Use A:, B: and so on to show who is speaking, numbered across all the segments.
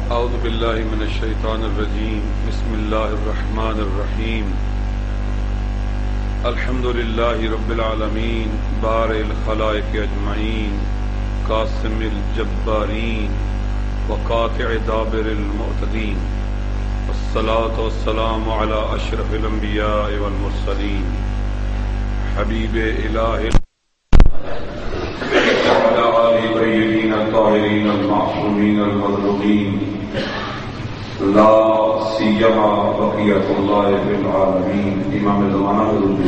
A: اعوذ باللہ من الشیطان الرجیم بسم اللہ الرحمن الرحیم الحمد للہ رب العالمین بارئ الخلائق اجمعین قاسم الجبارین وقاطع دابر المعتدین والصلاة والسلام علی اشرف الانبیاء والمرسلین حبیب الہ وعلى آل طیبین الطاہرین المعصومین المظلومین لا سیما بقیت اللہ فی العالمین. امام زمانہ حضور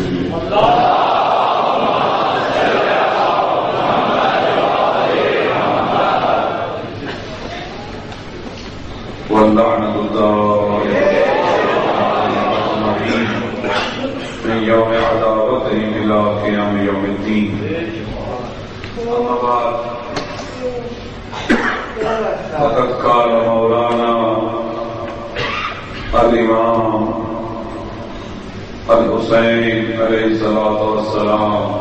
A: واللعنۃ من یوم عداوتهم الى قیام یوم الدین. اما بعد فقد قال مولانا الامام الحسین علیہ الصلوۃ والسلام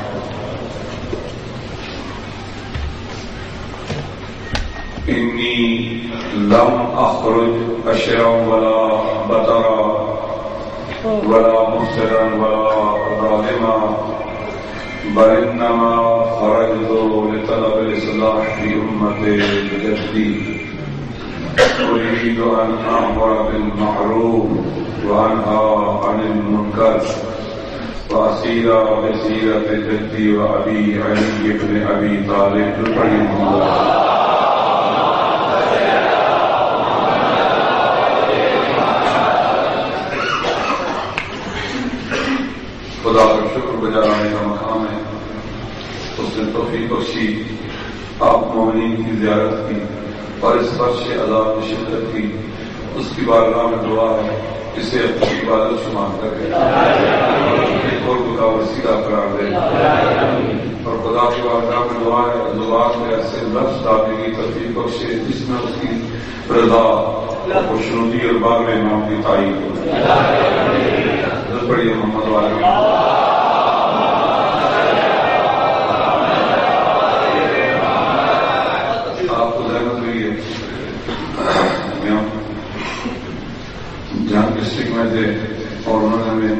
A: انی لم اخرج اشرا ولا بطرا ولا مفسدا ولا ظالما بل انما خرجت لطلب الاصلاح في امة جدي اريد ان امر بالمعروف وانهى عن المنكر واسير بسيرة جدي وابي علي بن ابي طالب رحمه الله. خدا کا شکر گزارانے کا مقام ہے. اس نے توفیق بخشی آپ مومنین کی زیارت کی اور اس فرش عذاب کی شدت کی. اس کی بارگاہ میں دعا ہے اسے اپنی عبادت شمار کرے اور خدا وسیلہ قرار دے. اور خدا کی بارگاہ میں دعا ہے زبان میں ایسے لفظ ڈالنے کی توفیق بخشے جس میں اس کی رضا اور خوشنودی اور باغ امام کی تعریف ہو. بڑی محمد والے آپ کو زحمت ہوئی ہے. جہاں ڈسٹرکٹ میں تھے اور انہوں نے ہمیں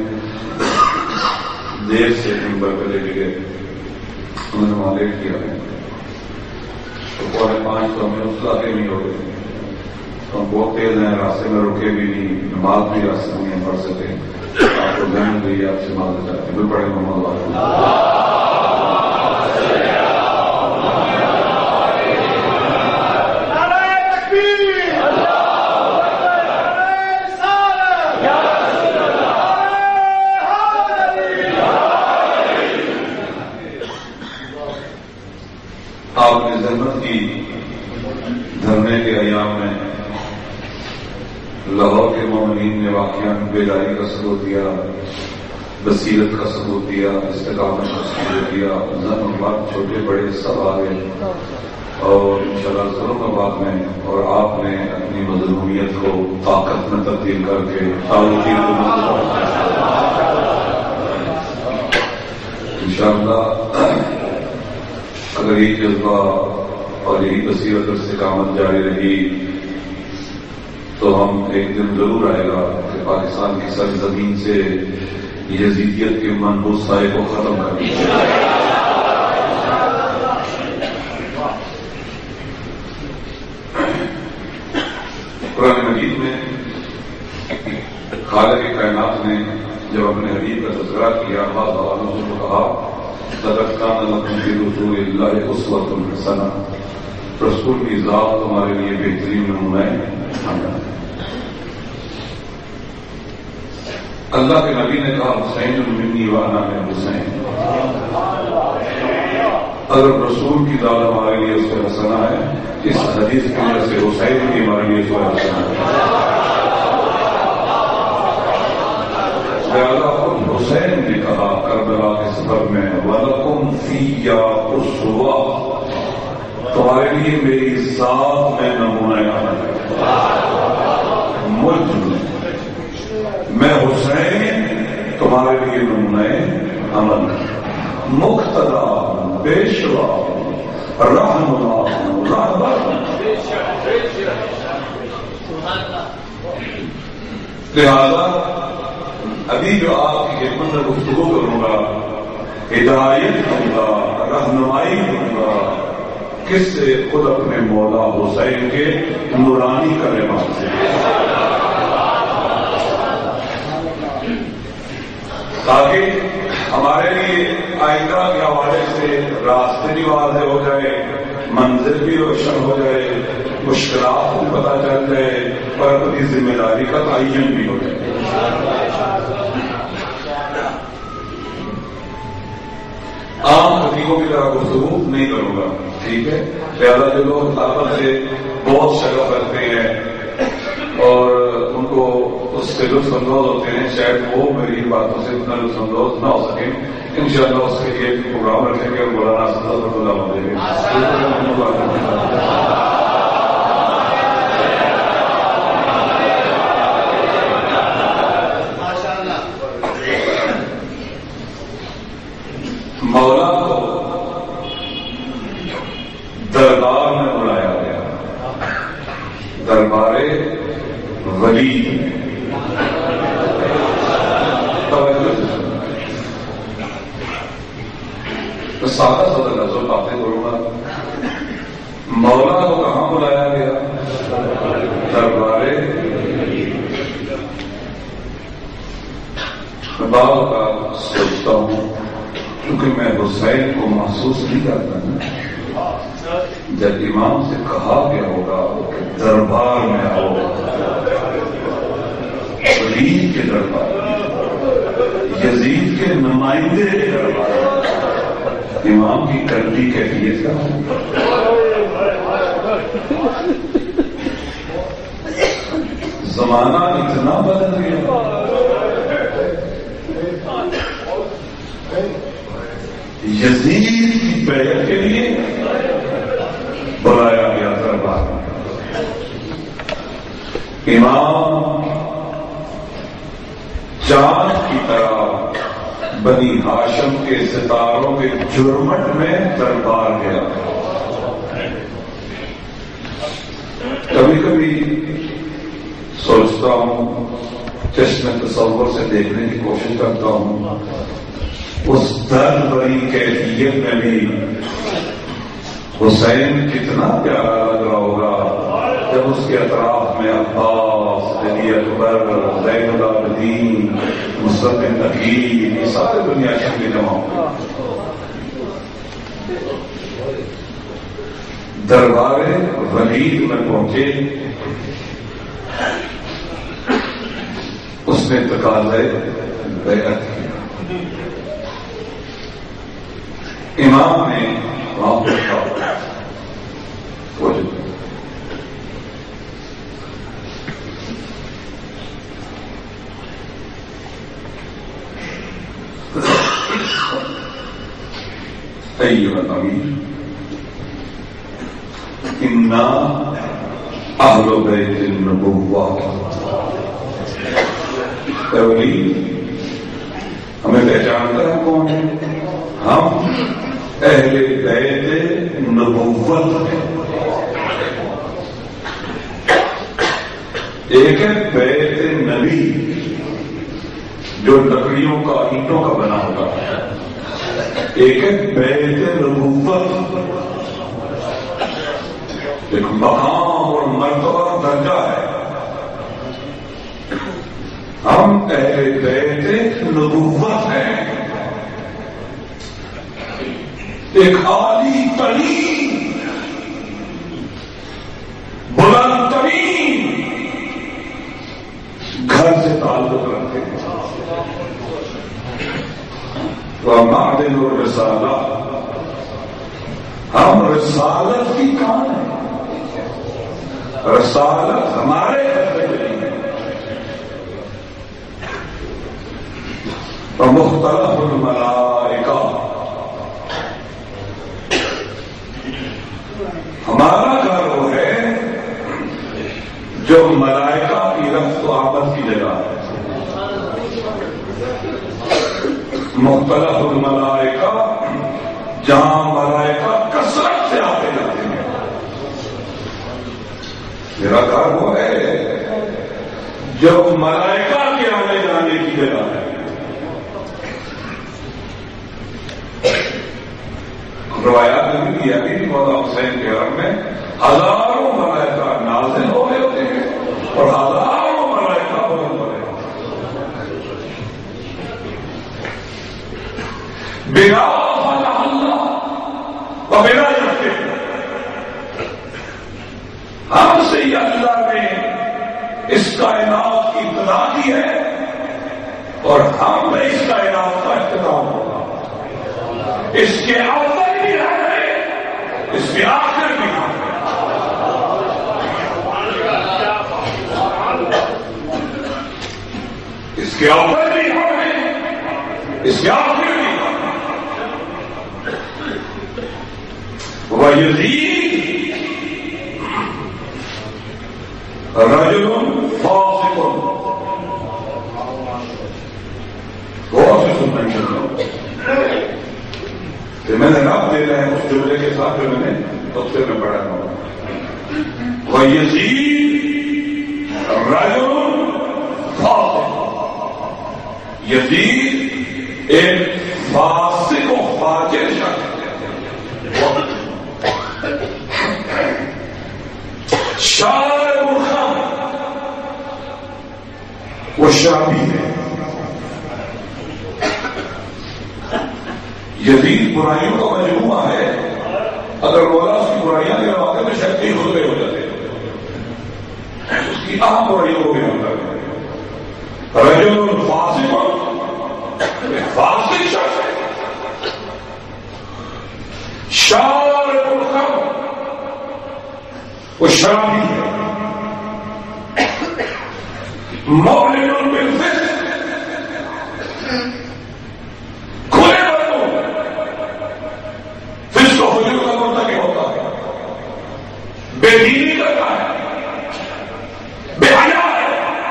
A: دیر سے ممبر پہ لے کے گئے. انہوں نے وہاں لیٹ کیا تو 4:45 تو ہمیں اس علاقے نہیں ہو گئے. ہم بہت تیز ہیں, راستے میں رکے بھی نہیں, نماز بھی راستے میں نہیں پڑھ سکے. آپ کو ذہن ہوئی آپ سے معذرت چاہتے ہیں. بڑے محمد والے آپ نے زحمت کی. دھرنے کے ایام میں لاہور کے مومنین نے واقعہ بیداری کا ثبوت دیا, بصیرت کا ثبوت دیا, استقامت کا ثبوت دیا. زن اور مرد چھوٹے بڑے سب آ گئے اور انشاءاللہ ضرور آباد میں. اور آپ نے اپنی مظلومیت کو طاقت میں تبدیل کر کے انشاءاللہ اگر یہ جذبہ اور یہی بصیرت اور استقامت جاری رہی تو ہم ایک دن ضرور آئے گا کہ پاکستان کی سرزمین سے یزیدیت کے منحوس سائے کو ختم کر دیا. قرآن مجید میں خالق کائنات نے جب اپنے حبیب کا تذکرہ کیا بعض عواموں کو کہا لقد کان لکم فی رسول اللہ اسوۃ حسنہ, رسول کی ذات تمہارے لیے بہترین نمونہ ہے. اللہ کے نبی نے کہا حسین منی وانا ہے حسین. اگر رسول کی ذات ہمارے لیے اس کا حسنہ ہے, اس حدیث کی وجہ سے حسین کی ہمارے لیے اس کا حسنہ ہے. حسین نے کہا کربلا کے سفر میں وَلَكُمْ فِيَّا أُسْوَةٌ, تمہارے لیے میری ذات میں نمونہ ہے. میں حسین تمہارے لیے نمونہ عمل, مقتدا, پیشوا, رہنما, رہبر. لہذا ابھی جو آپ کی خدمت میں گفتگو کروں گا، ہدایت دوں گا، رہنمائی دوں گا، کس سے؟ خود اپنے مولا حسین کے نورانی کلمات سے، تاکہ ہمارے لیے آئندہ کے حوالے سے راستے بھی واضح ہو جائے، منزل بھی روشن ہو جائے، مشکلات بھی پتہ چل جائے اور اپنی ذمہ داری کا تعین بھی ہو جائے۔ عام خطیبوں کی طرح گفتگو نہیں کروں گا، ٹھیک ہے؟ لہٰذا جو لوگ طاقت سے بہت شغف رکھتے ہیں اور ان کو اس سے لطف اندوز ہوتے ہیں، شاید وہ میری باتوں سے اتنا لطف اندوز نہ ہو سکیں، انشاءاللہ اس کے لیے پروگرام رکھیں گے اور مولانا صدر اللہ دیں گے۔ مولا کو دربار میں بلایا گیا، دربار ولید میں۔ تو سادہ سادہ لفظوں باتیں کروں گا۔ مولا کو کہاں بلایا گیا؟ دربار باب کا سوچتا ہوں، کیونکہ میں حسین کو محسوس نہیں کرتا نا۔ جب امام سے کہا گیا ہوگا کہ دربار میں آؤ، ولید کے دربار، یزید کے نمائندے کے دربار، امام کی قلبی کیفیت کا زمانہ اتنا بدل گیا، یزید کی بیعت کے لیے بلایا گیا دربار میں۔ امام چاند کی طرح بنی ہاشم کے ستاروں کے جرمٹ میں دربار گیا۔ کبھی کبھی سوچتا ہوں، چشم تصور سے دیکھنے کی کوشش کرتا ہوں، اس درد بری کیفیت میں بھی حسین کتنا پیارا لگ رہا ہوگا جب اس کے اطراف میں عباس، علی اکبر، زین العابدین، مصطفی بن عقیل، یہ سارے دنیا کے جمع ہوئے۔ دربار ولید میں پہنچے، اس نے تقاضے بیعت کیا۔ امام نے وہاں پر کہا، ایھا الامیر انا اہل بیت النبوہ، اے ولی ہمیں پہچانتا ہے کون ہے؟ ہم اہل بیت نبوت ہیں۔ ایک ہے بیت نبی جو لکڑیوں کا، اینٹوں کا بنا ہوتا ہے، ایک ہے بیت نبوت، ایک مقام اور مرتبہ درجہ ہے۔ ہم اہل بیت نبوت ہیں، ایک عالی ترین، بلند ترین گھر سے تعلق رکھتے ہیں۔ ومعدن الرسالہ، ہم رسالت کی کان ہیں، رسالت ہمارے گھر میں نہیں ہے۔ ومختلف الملائکہ، ہمارا گھر وہ ہے جو ملائکہ کی رفت و آمد کی جگہ ہے۔ مختلف الملائکہ، جہاں ملائکہ کثرت سے آتے جاتے ہیں۔ میرا گھر وہ ہے جو ملائکہ کے آنے جانے کی جگہ ہے. روایات میں بھی کیا کہ مولا حسین کے گھر میں ہزاروں ملائکہ نازل ہو رہے ہوتے ہیں اور ہزاروں ملائکہ بلند ہو رہے ہوتے ہیں. بنا فتح اللہ و بنا یقین ہم سے ہی اللہ نے اس کائنات کی ابتدا کی ہے اور ہم میں اس کائنات کا اختتام ہوگا. اس کے اول بھی ہے اس کے آخر بھی ہے. اس کے اول بھی ہے اس کے آخر بھی ہے. وَيَزِيدُ رَجُلٌ فَاسِقٌ. غور سے سننا چاہیے کہ میں نے رب دے رہا ہے اس جملے کے ساتھ جو میں نے تفسیر میں پڑھا ہوں. وَيَزِيدُ رَجُلٌ فَاسِقٌ. یزید ایک فاسق و فاجر شخص شارب الخمر وہ شرابی ہے. یزید برائیوں کا مجموعہ ہے. اگر مولا اس کی برائیاں کرواتے تو شاید کئی خطبے ہو جاتے. اس کی عام برائیوں کو بھی ہوتا ہے. رجل فاسق فاسق شخص ہے. شارب الخمر وہ شرابی ہے. معلن بالفسق کھلے بندوں فسق و فجور کا مرتکب ہوتا ہے. بے دینی کرتا ہے. بے حیا ہے.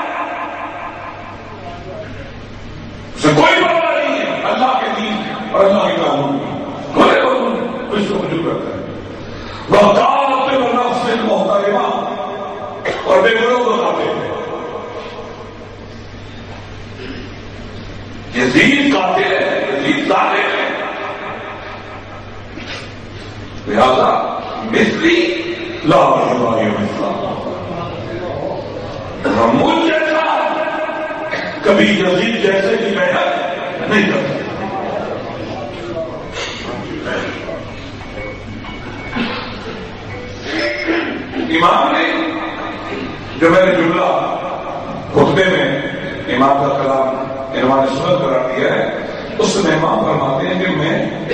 A: اسے کوئی پرواہ نہیں ہے اللہ کے دین اور اللہ کے قانون کی. کھلے بندوں فسق و فجور کرتا ہے. وقاتل نفس محترمہ اور بے گناہ بناتے ہیں. یزید قاتل ہے. یزید ظالم ہے. لہذا مثلی لا یبالی مثلا. مجھ جیسا کبھی یزید جیسے کی محنت نہیں کر سکتا. امام نے جو میں نے جملہ خطبے میں امام کا کلام عنوان سنت قرار دیا ہے اس میں امام فرماتے ہیں کہ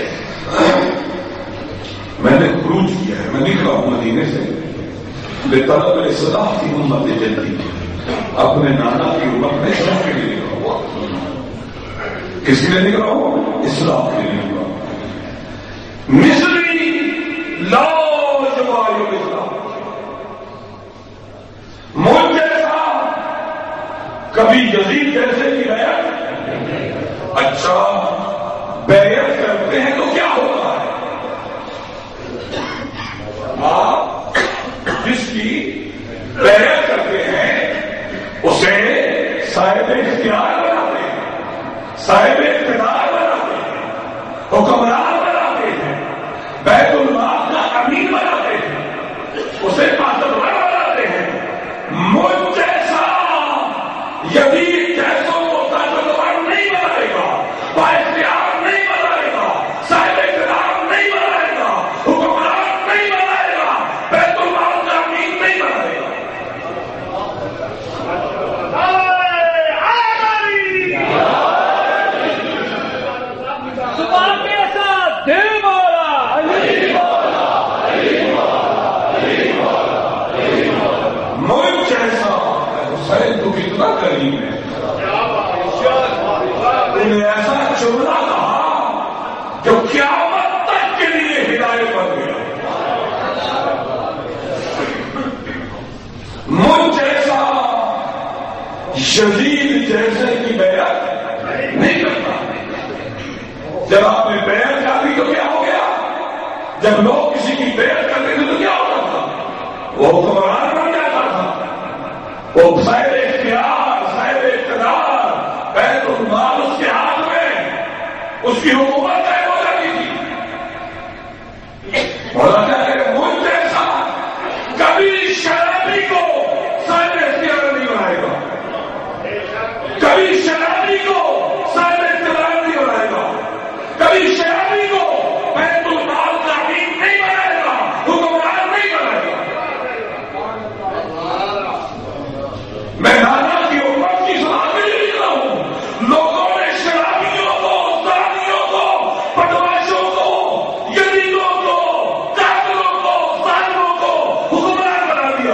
A: میں نے خروج کیا ہے. میں نکلا ہوں مدینے سے بطلب اصلاح کی امت جدید. اپنے نانا کی امت میں اصلاح کے لیے نکلا ہوا. کس کے لیے نکلا ہوں؟ اصلاح کے لیے نکلا ہوں. مثلی لا یبالی مثلا. مجھ جیسا کبھی یزید جیسے کی بیعت. اچھا بیعت کرتے ہیں تو کیا ہوتا ہے؟ آپ جس کی بیعت کرتے ہیں اسے صاحب اختیار بناتے ہیں, صاحب اقتدار بناتے ہیں, حکمران بناتے ہیں, بیت المال کا امین بناتے ہیں, اسے طاقتور بناتے ہیں. مجھ جیسا یزید جیسوں کو طاقتور نہیں بنائے گا, بااختیار نہیں بنائے گا, صاحب اقتدار نہیں بنائے گا, حکمران نہیں بنائے گا, بیت المال کا امین نہیں بنائے گا. تو کتنا کریم ہے. انہیں ایسا چننا کہا جو قیامت تک کے لیے ہدایت بن گیا. مجھ جیسا یزید جیسے کی بیعت نہیں کرتا. جب آپ نے بیعت کر دی تو کیا ہو گیا؟ جب لوگ کسی کی بیعت کرتے تھے تو کیا ہوتا تھا؟ وہ حکمران بن جاتا تھا, وہ صاحب اختیار اس کی حکومت طے ہو جاتی تھی. مولانا مجھ جیسا کبھی شرابی کو صاحب اختیار نہیں بنائے گا, کبھی شرابی کو صاحب اختیار نہیں بنائے گا, کبھی شرابی کو بیت المال کا امین نہیں بنائے گا, حکمران نہیں بنائے گا. میں نانا کی امت کی صلاح میں نہیں لکھ رہا ہوں. لوگوں نے شرابیوں کو, زانیوں کو, بدماشوں کو, یتیموں کو, قاتلوں کو, ظالموں کو حکمران بنا دیا.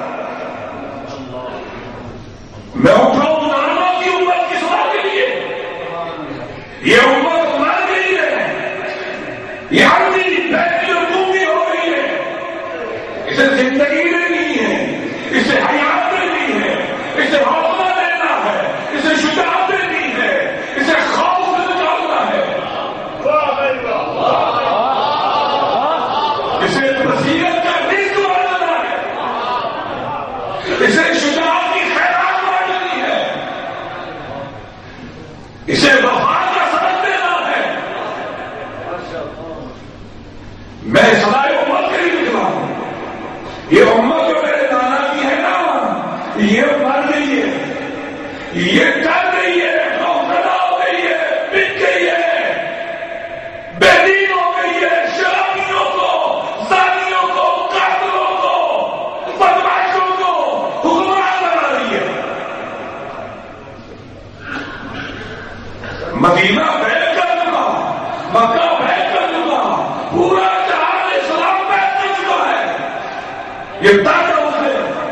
A: میں اٹھا ہوں نانا کی امت کی صلاح کے لیے. یہ امت مر گئی ہے, یہ عملی بیٹھی اور ڈوبی ہو رہی ہے. اسے زندگی لینی ہے, اسے حیات لینی ہے, اسے حوصلہ دینا ہے, اسے شجاعت دینی ہے, اسے خوف سے نکالنا ہے, اسے بصیرت کا رزق بنانا ہے, اسے شجاعت کی خیرات بانٹنی ہے, اسے وفا کا سبق دینا ہے. میں سدائے امت کے لیے نکلا ہوں. یہ امت جو میرے نانا کی ہے نا, یہ مر گئی ہے, یہ ڈر گئی ہے, خوفزدہ ہو گئی ہے, بک گئی ہے, بے دین ہو گئی ہے. شرابیوں کو, زانیوں کو, قاتلوں کو, بدماشوں کو حکمران بنا رہی ہے. مدینہ بیٹھ کر چکا, مکہ بیٹھ کر چکا, پورا جہان اسلام بیٹھ کر چکا ہے. یہ طاقت ہے.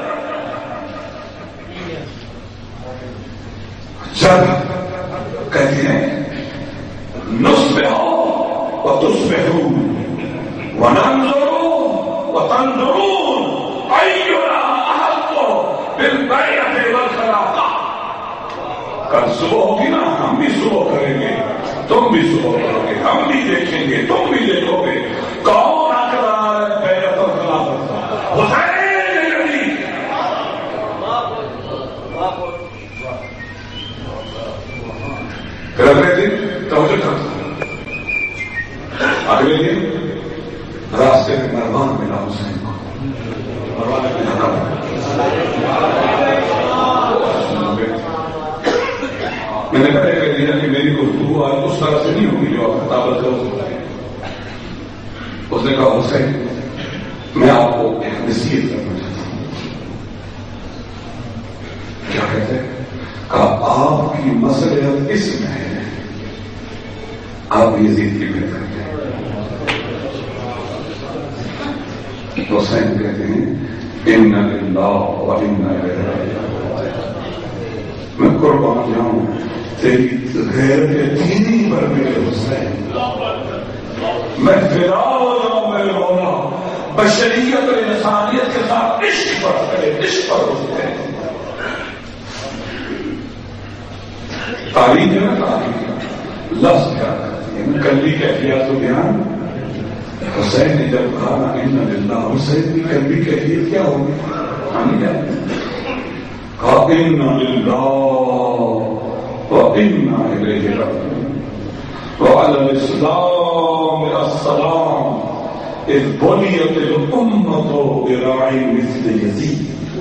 A: جب کہتے ہیں نصبحوا وتصبحون وننظروا وتنظرون أينا أحق بالبيعة والخلافة. کل صبح ہوگی نا, ہم بھی صبح کریں گے, تم بھی صبح کرو گے, ہم بھی دیکھیں گے, تم بھی دیکھو گے. کون حق رہا ہے بیعت اور خلافت کا؟ حسین علی. پھر اگلے دن توجہ کرتا, اگلے دن راستے میں مروان ملا حسین کو. مروان ملا میں نے پہلے کہہ دیا کہ میری گفتگو آج اس طرح سے نہیں ہوگی جو آپ خطابت کر سکتے ہیں. اس نے کہا حسین میں آپ کو ایک نصیحت کرنا چاہتا ہوں. کیا کہتے ہیں؟ کہا آپ کی مصلحت اس میں ہے, آپ یزید کی بہتر کرتے ہیں. حسین کہتے ہیں اِنَّ لِلَّهِ وَإِنَّا إِلَيْهِ رَاجِعُونَ. میں قربان جاؤں تیری غیرت دینی پر میرے حسین, میں فدا ہو جاؤں میرے مولا بشریت اور انسانیت کے ساتھ عشق پر کرے, عشق پر حسین. تاریخ ہے نا, تاریخ لفظ کیا کرتی ہے, کلی کیفیات تو بیان. حسین نے جب کہا نا اِنَّ لِلَّهِ, حسین کی کلی کیفیت کیا ہوگی ہم جانتے ہیں. کہا اِنَّ لِلَّهِ وَإِنَّا إِلَيْهِ رَاجِعُونَ. وَعَلَى الْإِسْلَامِ السَّلَامُ إِذْ بُنِيَتِ الْأُمَّةُ بِرَاعٍ مِثْلِ يَزِيدَ.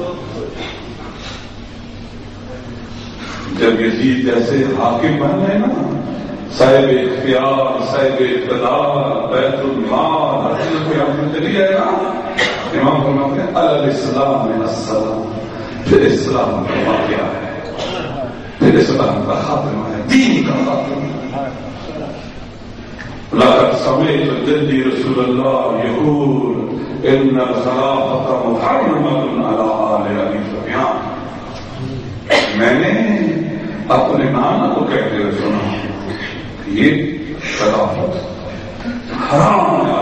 A: جب یزید جیسے حاکم بن گئے نا, صاحب اختیار, صاحب اقتدار, بیت المال, ہر چیز پہ ہم چلی جائے گا. امام فرماتے ہیں علی الاسلام السلام. پھر اسلام کا واقعہ ہے, پھر اسلام کا خاتمہ ہے, دین کا خاتمہ ہے. لقد سمعت جدی رسول اللہ یقول ان الخلافۃ محرمۃ علی آل ابی سفیان. میں نے اپنے نانا کو کہتے ہوئے سنا یہ خلافت حرام ہے.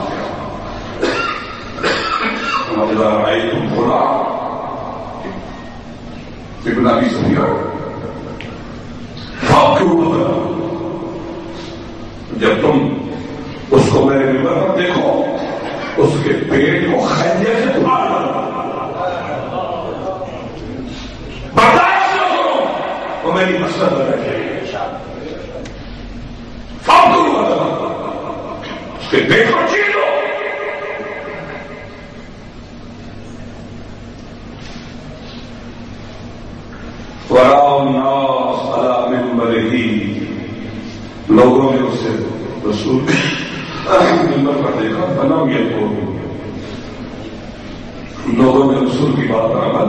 A: اذا رأيتم غلام ابن ابی سفیان جب تم اس کو میرے ممبر پر دیکھو, اس کے پیٹ کو خنجر سے پھاڑ دو, برداشت نہ کرو, وہ میری مسلط رکھے. کہ دیکھو چیزو وراء الناس على منبرہ، لوگوں نے اسے رسول منبر پر دیکھا، بنا گیا تو لوگوں نے رسول کی بات پر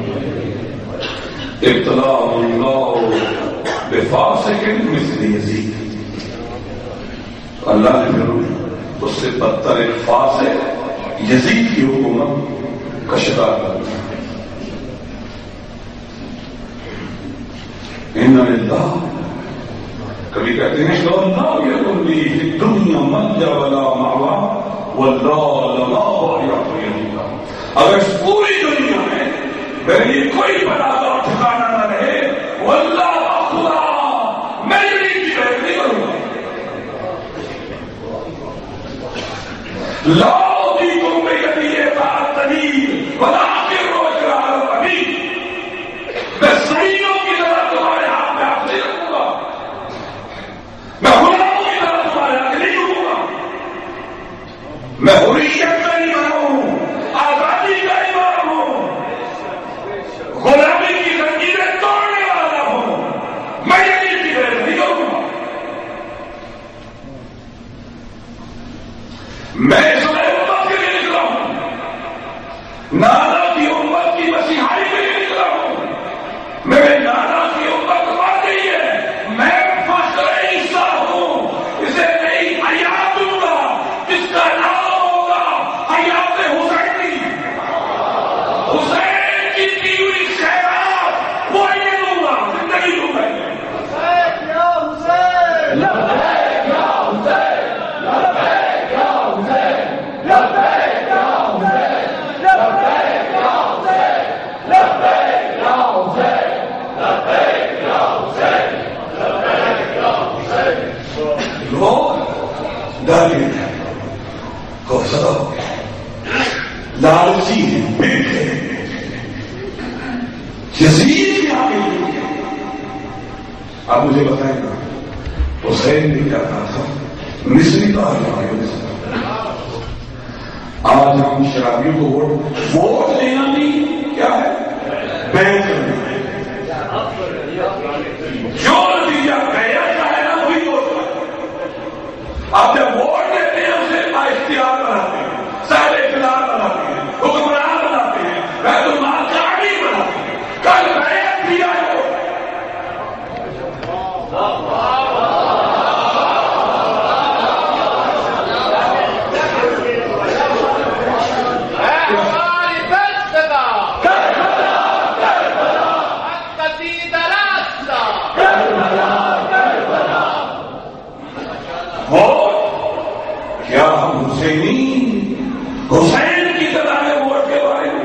A: ابتلاء اللہ بفاسق مثل یزید، اللہ نے پھر اس سے بدتر ایک فاسق یزید کی حکومت کا شکار کر دیا۔ ان للہ، کبھی کہتے ہیں لو لا یکن لی فی الدنیا ملجا ولا مأوی واللہ لما یعطیہ، اگر اس پوری دنیا میں میرے لیے کوئی پناہ اور ٹھکانا نہ رہے، واللہ خدا میں نہیں کی بات نہیں کروں گا۔ لا اعطیکم بیدی فاعتنی ولکن اجرار ابی، میں صحیحوں کی طرح تمہارے ہاتھ میں آپ نہیں رکھوں گا، میں غلاموں کی طرح تمہارے ہاتھ نہیں رکھوں گا، میں حریت کا ایمان ہوں، آزادی کا ایمان ہوں، غلامی کی زنجیریں توڑنے والا ہوں، میں یہ نہیں کروں گا۔ میں اس امت کے لیے نکلا ہوں، نانا کی امت کی مسیحائی کے لیے نکلا ہوں، میرے نانا کی امت مر گئی ہے، میں فخر عیسیٰ ہوں، اسے نئی حیات دوں گا جس کا نام ہوگا حیات حسینی، حسین کی دی ہوئی خیرات وہ نہیں دوں گا، زندگی دوں گا۔ لالچی ہے، بیٹھے یزید کے آگے۔ آپ مجھے بتائیں گا حسین نے کیا کہا تھا؟ مصری کا آج ہم شرابیوں کو ووٹ لینا نہیں، کیا ہے بیعت کرنا ہے، جو نتیجہ بیعت کا ہے نا وہی ووٹ ہے۔ آپ جب ووٹ دیتے ہیں اسے بااختیار بناتے ہیں، صاحب اقتدار بناتے ہیں، حکمران بناتے ہیں، بیت المال کا امیر بناتے ہیں۔ کل بیعت دیا ہے حسین کی طرح ہے ووٹ کے بارے میں؟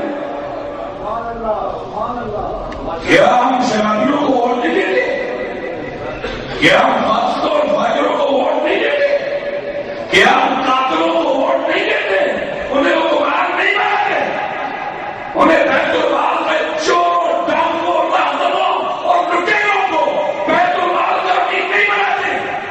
A: کیا ہم شرابیوں کو ووٹ نہیں دیتے؟ کیا ہم فاسقوں اور فاجروں کو ووٹ نہیں دیتے؟ کیا ہم قاتلوں کو ووٹ نہیں دیتے؟ انہیں حکمران نہیں بناتے؟ انہیں بیت المال میں چور ڈاکوؤں راہبوں اور لٹیروں کو بیت المال کا امیر نہیں بناتے؟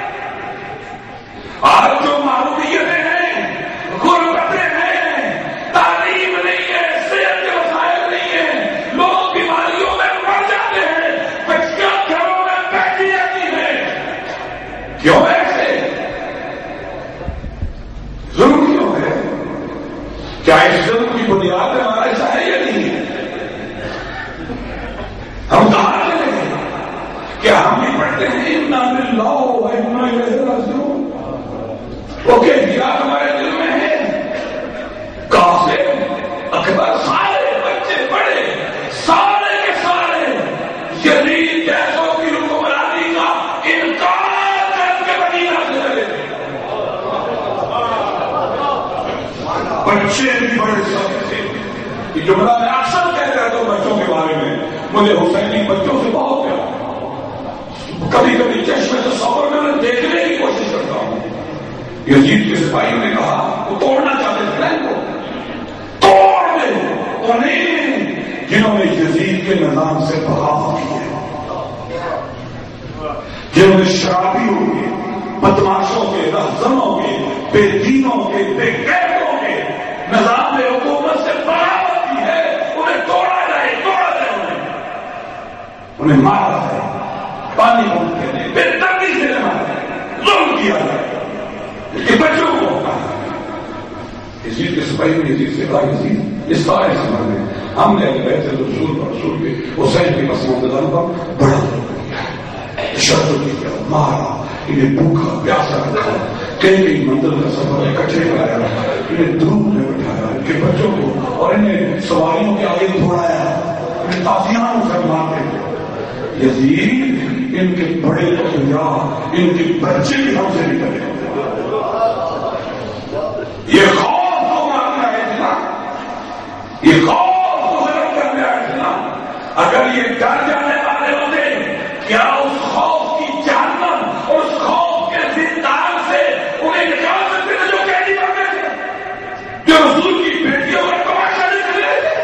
A: آج جو معروفیتیں ہیں، غربتیں ہیں، تعلیم نہیں ہے، صحت کے وسائل نہیں ہے، لوگ بیماریوں میں مر جاتے ہیں، بچیاں گھروں میں بیٹھی رہتی ہیں، کیوں ایسے؟ ظلم کیوں ہے؟ کیا اس ظلم کی بنیاد ہمارا ایسا ہے یا نہیں ہے؟ ہم کہاں چلے گئے؟ کیا ہم بھی پڑھتے ہیں انا للہ و انا الیہ راجعون؟ وہ کیفیات ہمارے دل میں ہے؟ قاسم اکبر سارے بچے بڑے سارے کے سارے یزید جیسوں کی حکمرانی کا انکار کر کے مدینہ سے چلے تھے۔ بچے بھی بڑے سخت تھے۔ یہ جملہ میں اکثر کہتا رہتا ہوں بچوں کے بارے میں، مجھے حسینی بچوں سے بہت پیار، کبھی کبھی چشمے سے صبر میں دیکھنے کی کوشش کرتا ہوں۔ یزید کے سپاہیوں نے کہا وہ توڑنا چاہتے تھے نا، کو توڑ دے، انہیں جنہوں نے یزید کے نظام سے بغاوت کی ہے، جنہوں نے شرابی ہوئے، بدماشوں کے، رہزنوں کے، بے دینوں کے، بے غیرتوں کے نظام حکومت سے بغاوت کی ہے، انہیں توڑا جائے انہیں مارا جائے، پانی بھونکتے ہیں، بے دردی سے مارا جائے، ظلم کیا جائے، کہ بچوں کو یزید کے سپاہی میں یزید سے کہا یزید اس طرح سے مرنے ہم نے بیت رسول پر رسول کے حسین کے پسماندگان پر بڑا ظلم کیا، تشدد کیا، مارا، انہیں بھوکا پیاسا رکھا، کئی منزل کا سفر اکٹھے کرایا، انہیں دھوپ میں بٹھایا، ان کے بچوں کو اور انہیں سواریوں کے آگے دوڑایا، انہیں تازیانوں سے مارتے تھے۔ یزید ان کے بڑے اولیاء، ان کے بچے بھی ہم سے نکلے، یہ خوف کو مارنے آئے تھے نا، یہ خوف کو ختم کرنے آئے تھے نا۔ اگر یہ ڈر جانے والے ہوتے کیا اس خوف کی جہنم اور اس خوف کے زندان سے انہیں نکال سکتے تھے جو قیدی بن گئے تھے، جو رسول کی بیٹیوں کا تماشا دیکھ رہے تھے؟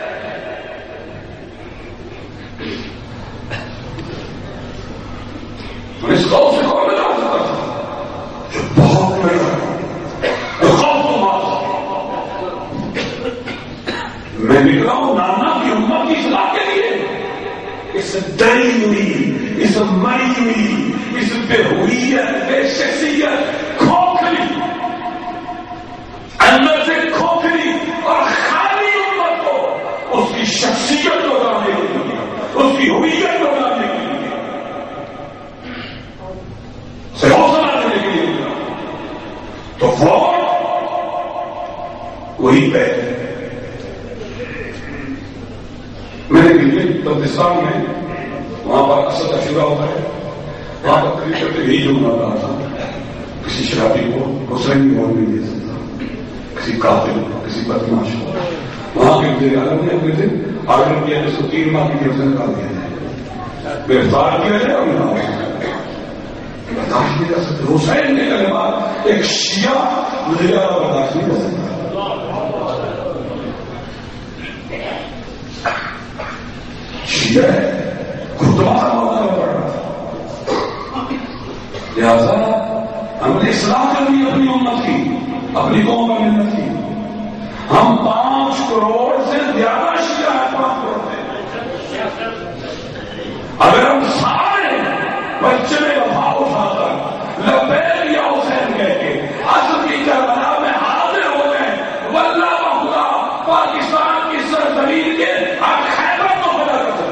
A: اس خوف سے کون نکال سکتا تھا؟ جو بہت بڑا جو خوف کو مار سکتا۔ میں نکلا ہوں نانا کی امت کی اصلاح کے لیے، اس ڈری ہوئی، اس مری ہوئی، اس بے ہوئیت، بے شخصیت، کھوکھلی، اندر سے کھوکھلی اور خالی امت کو اس کی شخصیت کو لانے کے لیے، اس کی ہوئیت کو لانے کے لیے، سے حوصلہ دینے کے لیے، تو وہی بیت ہے۔ میں نے بلتستان میں وہاں پر اسد عاشورہ ہوتا ہے، وہاں پر قریب کرتے یہی جملہ کہا تھا، کسی شرابی کو حسین کی موت نہیں دے سکتا، کسی قاتل کو، کسی بدماش کو۔ وہاں کے وزیر اعظم نے اپنے دن آرڈر کیا کہ اس کو 3 ماہ کی جیل سے نکال دیا جائے، گرفتار کیا جائے اور نہ برداشت نہیں کر سکتے۔ حسین نے کلمات ایک شیعہ وزیر اعظم برداشت نہیں کر سکتا۔ شیعہ ہے، خطبہ موقع پڑ رہا تھا، لہذا ہم نے اصلاح کرنی اپنی امت کی، اپنی قوم میں محنت کی۔ ہم 5 کروڑ سے زیادہ شیعہ ہیں، 5 کروڑ سے۔ اگر ہم سارے بچے میں وفا اٹھا کر لبیک یا حسین کہہ کے عصر کی کربلا میں حاضر ہو گئے، واللہ بخدا پاکستان کی سرزمین کے ہر خیبر کو پیدا کر سکتے۔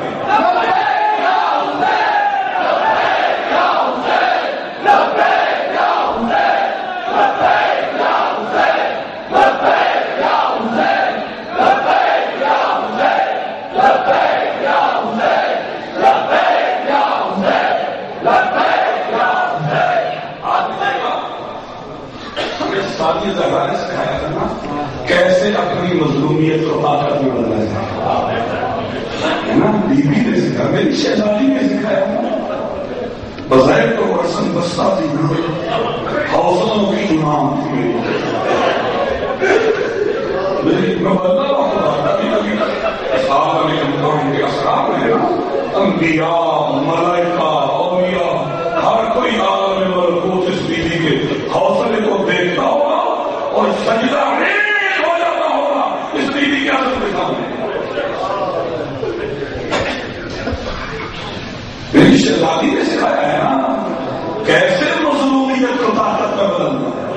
A: کیسے اپنی مظلومیت کو طاقت میں بدلا جائے، ہے نا؟ بیوی نے سکھایا، میری شہزادی نے سکھایا، بظاہر تو ورسن بستہ تھی، حوصلوں کی امام تھی میری۔ میں بدلا کبھی کبھی اصحاب علیہ السلام کے اصحاب ہیں نا، انبیاء، ملائکہ، اولیاء، ہر کوئی عالم ملکوت اس بیوی کے حوصلے کو دیکھتا ہوگا اور سجدہ ہو جاتا ہوگا اس بیوی کے عزت کے سامنے۔ میری شہزادی نے سکھایا ہے نا کیسے مظلومیت کو طاقت میں بدلنا ہے،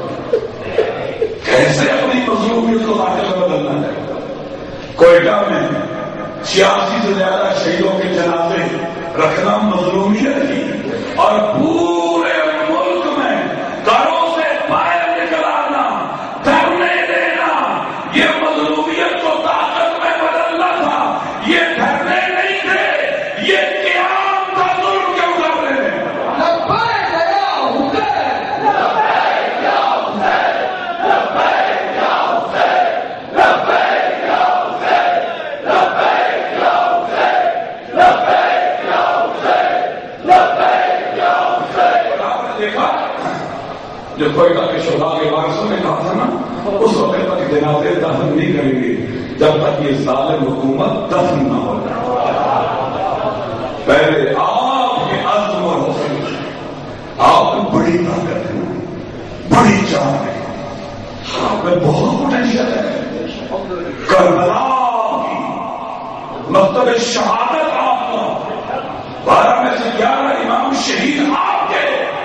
A: کیسے اپنی مظلومیت کو طاقت میں بدلنا ہے۔ کوئٹہ میں 86 سے زیادہ شہیدوں کے جنازے رکھنا مظلومیت تھی، اور پورے ملک میں گھروں سے باہر نکل آنا، دھرنے دینا، یہ مظلومیت کو طاقت میں بدلنا تھا۔ یہ دھرنے نہیں تھے، یہ قیام تھا ظلم کے مقابلے میں۔ لبیک یا حسین، لبیک یا حسین، لبیک یا حسین، لبیک یا حسین، لبیک یا حسین، لبیک یا حسین، لبیک یا حسین۔ آپ نے دیکھا جو کوئٹہ کے شہداء کے وارثوں نے کہا تھا نا، اس وقت تک جنازے دفن نہیں کریں گے جب تک یہ ظالم حکومت دفن نہ ہو جائے۔ پہلے آپ کے عزم اور حوصلے، آپ کو بڑی بڑی طاقت ہے، بڑی جان ہے، آپ میں بہت پوٹینشیل ہے. کربلا کی مکتب شہادت آپ کا 12 میں سے 11 امام شہید آپ کے،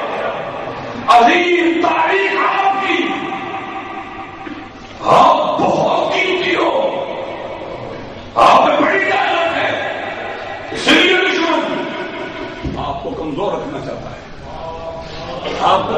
A: عظیم تاریخ آپ کی، آپ بہت قیمتی ہو، آپ میں بڑی طاقت ہے. اسی لیے دشمن آپ کو کمزور رکھنا چاہتا ہے. آپ کو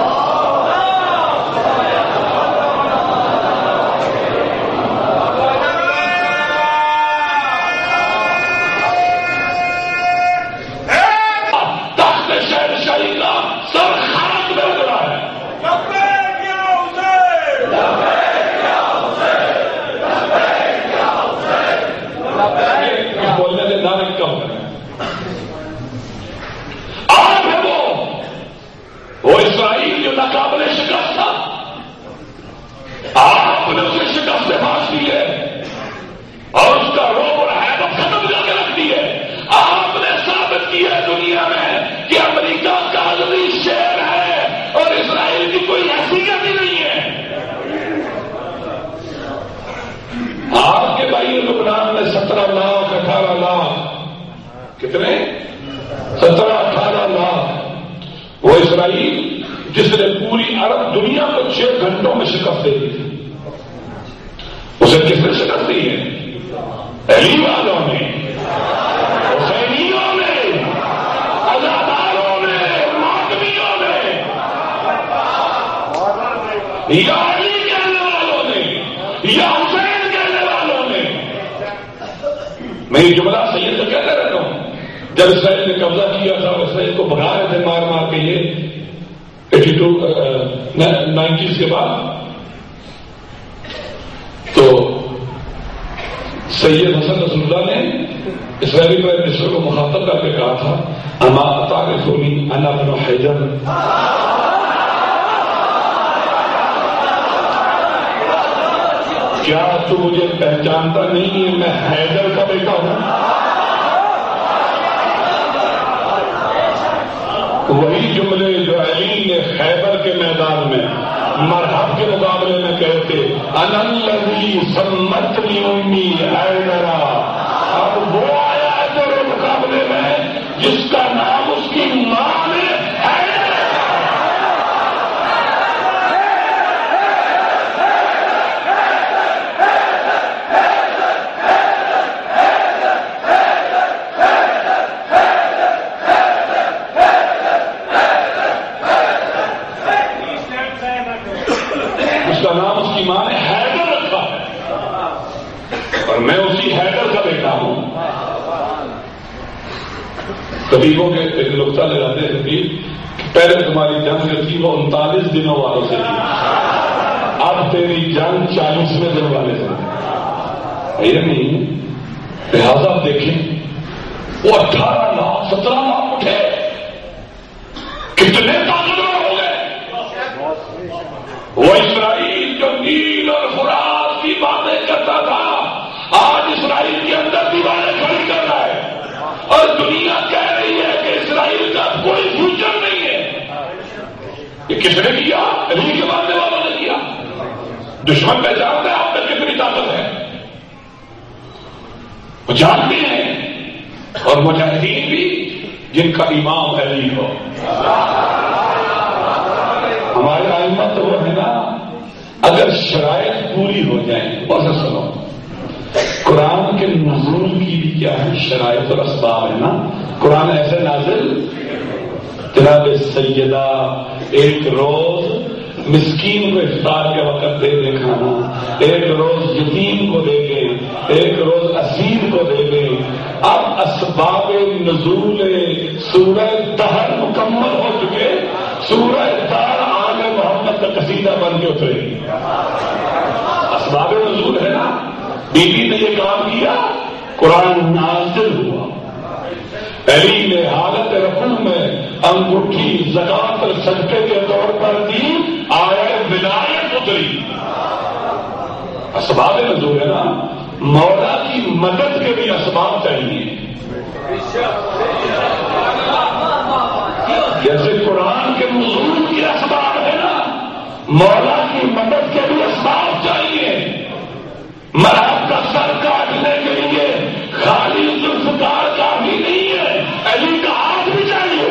A: وہ اسرائیل جو ناقابل شکست تھا، آپ نے اسے شکست سے باز دی ہے اور اس کا روب اور ہیبت ختم کر کے رکھ دی ہے. آپ نے ثابت کی ہے دنیا میں کہ امریکہ کاغذی شیر ہے اور اسرائیل کی کوئی حیثیت ہی نہیں ہے. آپ کے بھائی لبنان میں 17 لاکھ 18 لاکھ، کتنے 17-18 لاکھ. وہ اسرائیل جس نے پوری عرب دنیا کو 6 گھنٹوں میں شکست دے دی تھی، اسے کس نے شکست دی ہے؟ علی والوں نے، حسینیوں نے، عزاداروں نے، ماتمیوں نے، یا علی کہنے والوں نے یا حسین کہنے والوں نے. میں یہ جملہ سید سے کہتے رہتا ہوں. جب اسرائیل نے قبضہ کیا تھا، اسرائیل کو بھگا رہے تھے مار مار کے، یہ 90s کے بعد، تو سید حسن رسول اللہ نے اسرائیلی پرائم منسٹر کو مخاطب کر کے کہا تھا، اما تعرفونی انا بن حیدر، کیا تو مجھے پہچانتا نہیں ہے میں حیدر کا بیٹا ہوں؟ وہی جملے جو علی نے خیبر کے میدان میں مرحب کے مقابلے میں کہتے، انا الذی سمتنی امی حیدرا. اب وہ آیا ہے تیرے مقابلے میں جس کا نام اس کی ماں نے حیدر. نام اس کی ماں نے حیدر رکھا ہے اور میں اسی حیدر کا بیٹا ہوں. طبیبوں کے ایک نقطہ لگاتے ہیں کہ پہلے تمہاری جنگ جو تھی وہ 39 دنوں والوں سے تھی، اب تیری جنگ 40ویں دن والے سے. یہ نہیں، لہٰذا آپ دیکھیں وہ 18 لاکھ 17 لاکھ اٹھے، کتنے طاقتور ہو گئے. وہ اسرائیل جو نیل اور فرات کی باتیں کرتا تھا، آج اسرائیل کے اندر دیواریں کھڑی کر رہا ہے اور دنیا کہہ رہی ہے کہ اسرائیل کا کوئی فیوچر نہیں ہے. یہ کس نے کیا؟ علی کے ماننے والوں نے کیا. دشمن پہچانتا ہے آپ میں کتنی طاقت ہے، وہ جانتے ہیں. اور مجاہدین بھی جن کا امام علی ہو. ہمارے ائمہ تو وہ ہے نا، اگر شرائط پوری ہو جائیں. بہت سنو، قرآن کے نزول کی بھی کیا ہے شرائط اور اسباب ہے نا. قرآن ایسے نازل، جناب سیدہ ایک روز مسکین کو افطار کے وقت دے دے کھانا، ایک روز یتیم کو دے دے، ایک روز اسیر کو دے دے. اب اسباب نزول سورہ دہر مکمل ہو چکے، سورہ دہر آل محمد کا قصیدہ بن کے اترے گی. اسباب نزول ہے نا، بی بی نے یہ کام کیا، قرآن نازل ہوا. علی نے حالت رکوع میں انگوٹھی زکات اور صدقے کے طور پر دی، آیت ولایت اتری. اسباب نزول ہے نا. مولا کی مدد کے بھی اسباب چاہیے.
B: جیسے قرآن کے نزول کے اسباب ہے نا، مولا کی مدد کے بھی اسباب چاہیے. مرحب کا سر کاٹنے کے لیے خالی ذوالفقار کافی نہیں ہے، علی کا ہاتھ بھی چاہیے.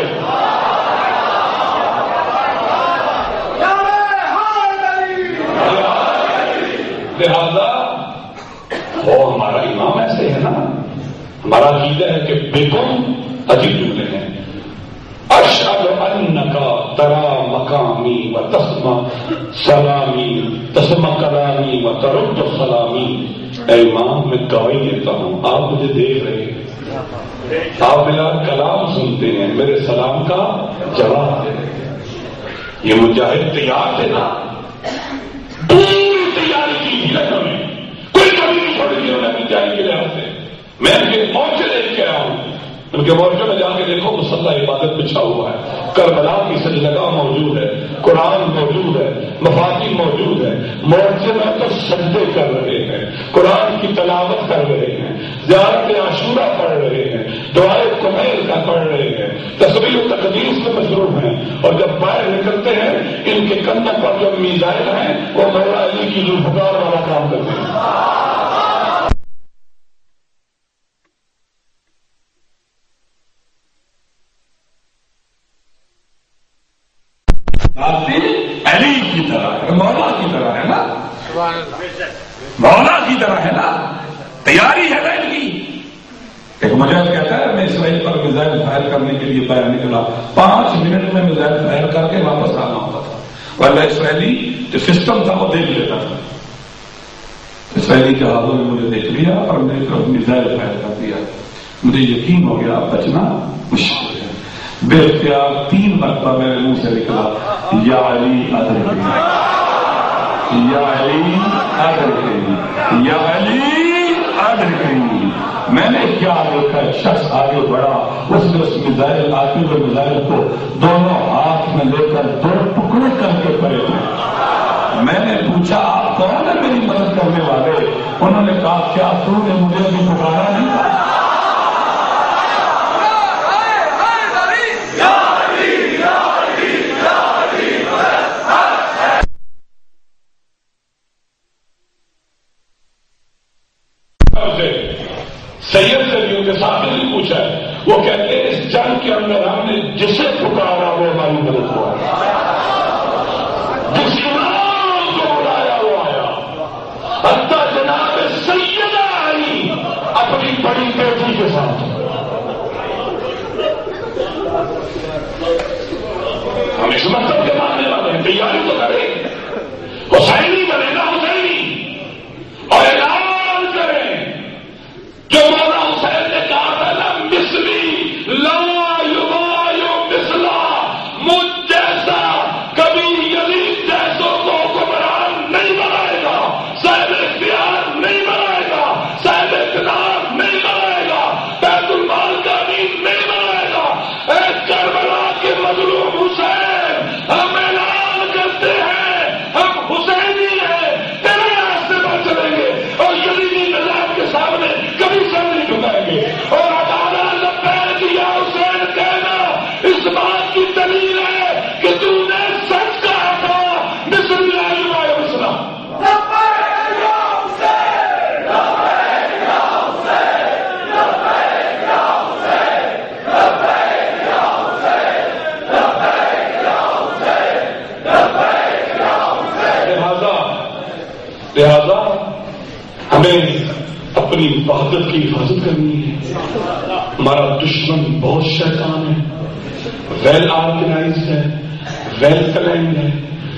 B: لہذا وہ ہمارا امام ایسے ہے نا، ہمارا عقیدہ ہے کہ بیگم عجیب جملے ہیں. اشہد انکا ترا مقامی و تسمع سلامی تسمع کلامی و ترد سلامی. اے امام، میں گواہی دیتا ہوں آپ مجھے دیکھ رہے ہیں، آپ میرا کلام سنتے ہیں، میرے سلام کا جواب دے رہے ہیں. یہ مجاہد تیار تھے نا، پوری تیاری کی تھی انہوں نے، کوئی کمی نہیں چھوڑی تھی انہوں نے تیاری کے لحاظ سے. میں ان کے موچے دیکھ کے آیا ہوں، ان کے مورچے میں جا کے دیکھو مصلی عبادت بچھا ہوا ہے، کربلا کی سجدگاہ موجود ہے، قرآن موجود ہے، مفاتیح موجود ہے. مورچے میں تو سجدے کر رہے ہیں، قرآن کی تلاوت کر رہے ہیں، زیارت عاشورہ پڑھ رہے ہیں، دعائے کمیل کا پڑھ رہے ہیں، تسبیح و تقدیس میں مصروف ہیں. اور جب باہر نکلتے ہیں ان کے کندھوں پر جو میزائل ہیں وہ مولا علی کی ذوالفقار والا کام کرتے ہیں. علی کی طرح ہے، مولا کی طرح ہے نا، مولا کی طرح ہے نا. تیاری ہے نا ان کی. ایک مجاہد کہتا ہے میں اسرائیل پر میزائل فائر کرنے کے لیے باہر نکلا، 5 منٹ میں میزائل فائر کر کے واپس آنا ہوتا تھا، ورنہ اسرائیلی جو سسٹم تھا وہ دیکھ لیتا تھا. اسرائیلی جہازوں نے مجھے دیکھ لیا اور میری طرف میزائل فائر کر دیا. مجھے یقین ہو گیا بچنا مشکل ہے. بے اختیار 3 مرتبہ میرے منہ سے نکلا یا علی ادرکنی، یا علی ادرکنی، یا علی ادرکنی. میں نے کیا دیکھا، ایک شخص آگے بڑھا، اس نے اس میزائل آتی ہوئے میزائل کو دونوں ہاتھ میں لے کر 2 ٹکڑے کر کے پڑے تھے. میں نے پوچھا آپ کون ہے میری مدد کرنے والے؟ انہوں نے کہا کیا تو نے مجھے ابھی پکارا نہیں تھا؟ سید سے بھی ان کے ساتھ بھی پوچھا ہے، وہ کہتے ہیں اس جنگ کے اندر ہم نے جسے پکارا وہ ہماری مدد ہوا، جس امام کو بلایا وہ آیا. حتیٰ جناب سیدہ آئی اپنی بڑی بیٹی کے ساتھ. ہم اس مطلب کے ماننے والے ہیں، تیاری تو کریں، حسینی بنے گا حسینی، اور اعلان کریں جو مولا حسین نے کہا تھا نا مثلی لا یبایع مثلا، مجھ جیسا کبھی یزید جیسوں کو حکمران نہیں بنائے گا، صاحب اختیار نہیں بنائے گا، صاحب اقتدار نہیں بنائے گا، بیت المال کا امین نہیں بنائے گا. اے کربلا کے مظلوم حسین، ہم اعلان کرتے ہیں ہم حسینی ہیں، تیرے راستے پر چلیں گے اور یزیدی نظام کے سامنے کبھی سر نہیں جھکائیں گے. اور ابانا لبیک یا حسین کہنا اس بات کی دلیل ہے کہ تو نے سچ کہا تھا. بسم اللہ الرحمن الرحیم. لبیک یا حسین، لبیک یا حسین، لبیک یا حسین، لبیک یا حسین، لبیک یا حسین، لبیک یا حسین. لہذا ہمیں اپنی وحدت کی حفاظت کرنی ہے. ہمارا دشمن بہت شیطان ہے، ویل آرگنائزڈ ہے، ویل پلانڈ ہے.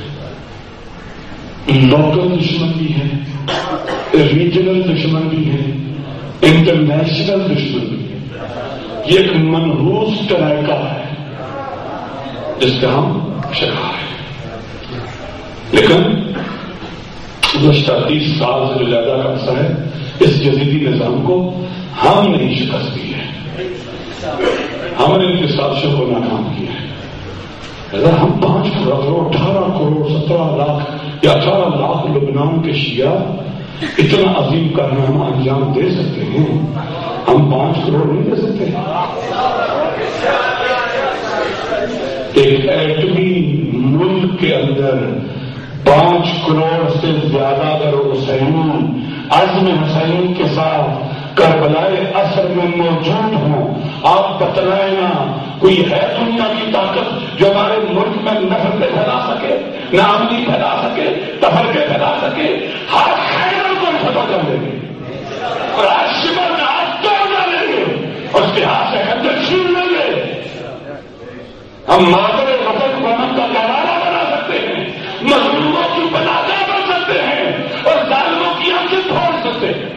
B: لوکل دشمن بھی ہے، ریجنل دشمن بھی ہے، انٹرنیشنل دشمن بھی ہے. یہ ایک منحوس طریقہ ہے جس کا ہم شکار ہیں. لیکن گزشتہ 30 سال سے جو زیادہ عرصہ ہے اس جدیدی نظام کو ہم نے شکست دی ہے، ہم نے ان کی سازشوں کو ناکام کیا ہے. اگر ہم 5 کروڑ 18 کروڑ 17 لاکھ یا 18 لاکھ لبنان کے شیعہ اتنا عظیم کارنامہ انجام دے سکتے ہیں، ہم 5 کروڑ نہیں دے سکتے. ایک ایٹمی ملک کے اندر 5 کروڑ سے زیادہ اگر حسین عزم حسین کے ساتھ کربلائے اثر میں موجود ہوں، آپ بتلائیں نا کوئی ہے دنیا کی طاقت جو ہمارے ملک میں نفرتیں پھیلا سکے، ناامنی پھیلا سکے، تفرقے پھیلا سکے؟ ہر خیبر کو فتح کر دیں گے اور ہر شمر کا ہاتھ توڑ ڈالیں گے، اس کے ہاتھ سے خنجر چھین لیں گے۔ ہم مادر وطن کو امن کا گہوارہ بنا سکتے ہیں، مظلوموں کی پناہ بن سکتے ہیں اور ظالموں کی آنکھیں پھوڑ سکتے ہیں۔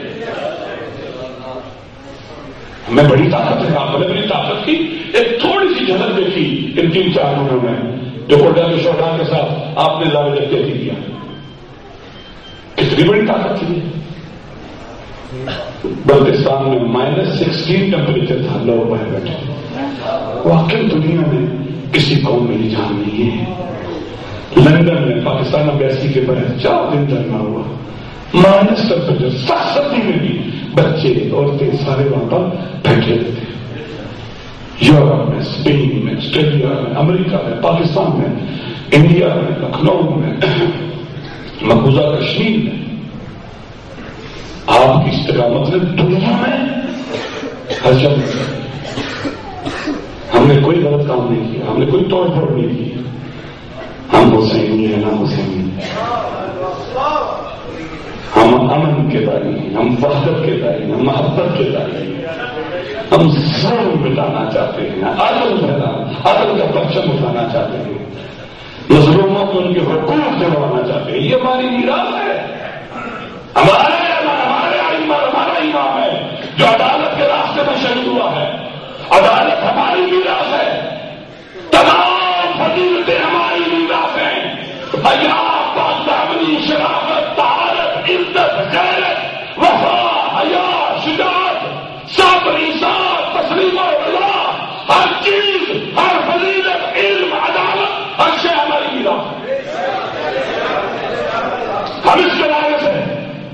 B: ہمیں بڑی طاقت ہے، آپ نے بڑی طاقت کی ایک تھوڑی سی جھلک دیکھی ان 3-4 دنوں میں جو کوٹا کے شہداء کے ساتھ آپ نے ظاہر اختیار کیا، کتنی بڑی طاقت تھی۔ بلتستان میں -16 ٹیمپریچر تھا، لوگ باہر بیٹھے۔ واقعی دنیا میں کسی قوم میں یہ جان نہیں ہے۔ لندن میں پاکستان امبیسی کے بعد 4 دن دھرنا ہوا، مائنس ٹیمپریچر، سخت سردی میں بھی بچے عورتیں سارے وہاں پر بیٹھے رہتے۔ یورپ میں، اسپین میں، آسٹریلیا میں، امریکہ میں، پاکستان میں، انڈیا میں، لکھنؤ میں، مقبوضہ کشمیر میں، آپ کی استقامت نے دنیا میں ہر جگہ۔ ہم نے کوئی غلط کام نہیں کیا، ہم نے کوئی توڑ پھوڑ نہیں کی، ہم حسینی ہیں نہ حسینی، ہم امن کے دائی ہیں، ہم وحدت کے دائی ہیں، ہم محبت کے دائی ہیں، ہم ظلم مٹانا چاہتے ہیں، عدل کا پرچم اٹھانا چاہتے ہیں، مظلوموں کو ان کے حقوق دلوانا چاہتے ہیں۔ یہ ہماری میراث ہے، ہمارا امام ہے جو عدالت کے راستے میں شہید ہوا ہے۔ عدالت ہماری میراث ہے، تمام فضیلتیں ہماری میراث ہیں۔ حیا، پاکدامنی، شرافت، طہارت، عزت، غیرت، وفا، حیا، شجاعت، صبر، انصاف، تسلیم و رضا، ہر چیز، ہر فضیلت، علم، عدالت، ہر شے ہماری میراث ہے۔ ہم اس کے لائق ہیں،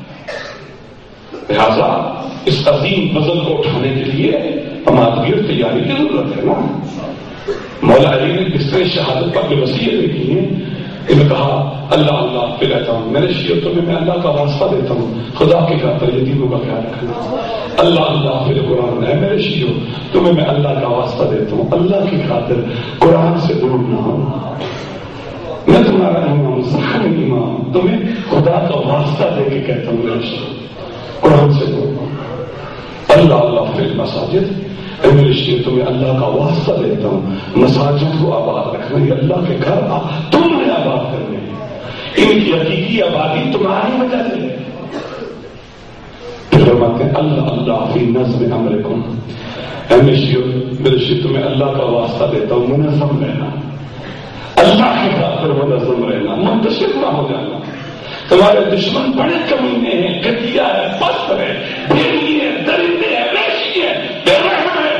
B: لہذا اس عظیم وزن کو اٹھانے کے لیے ہماری تیاری کی ضرورت ہے نا۔ مولا علی نے اس طرح شہادت پر جو وصیتیں کی ہیں، انہوں نے کہا اللہ اللہ پہ رہتا ہوں، میرے شیعہ تمہیں میں اللہ کا واسطہ دیتا ہوں، خدا کی خاطر یتیموں کا خیال رکھنا۔ اللہ اللہ پھر قرآن ہے، میرے شیعہ تمہیں میں اللہ کا واسطہ دیتا ہوں، اللہ کی خاطر قرآن سے دور نہ ہوں، میں تمہارا امام ذہن امام، تمہیں خدا کا واسطہ دے کے کہتا ہوں میرے شیعہ قرآن سے دور نہ ہوں۔ اللہ اللہ پھر مساجد، میرے شیعہ تمہیں اللہ کا واسطہ دیتا ہوں، مساجد کو آباد رکھنا، یہ اللہ کے گھر تم نے آباد کرنے ہیں، ان کی حقیقی آبادی تمہاری وجہ سے ہے۔ پھر فرماتے ہیں اللہ اللہ فی نظم امرکم، میرے شیعہ تمہیں اللہ کا واسطہ دیتا ہوں، منظم رہنا، اللہ کی خاطر منظم رہنا، منتشر نہ ہو جانا۔ تمہارے دشمن بڑے کمینے ہیں، گٹیا ہے، پست ہے، بھیڑی ہے، درندے ہیں، وحشی ہے، بے رحم ہے،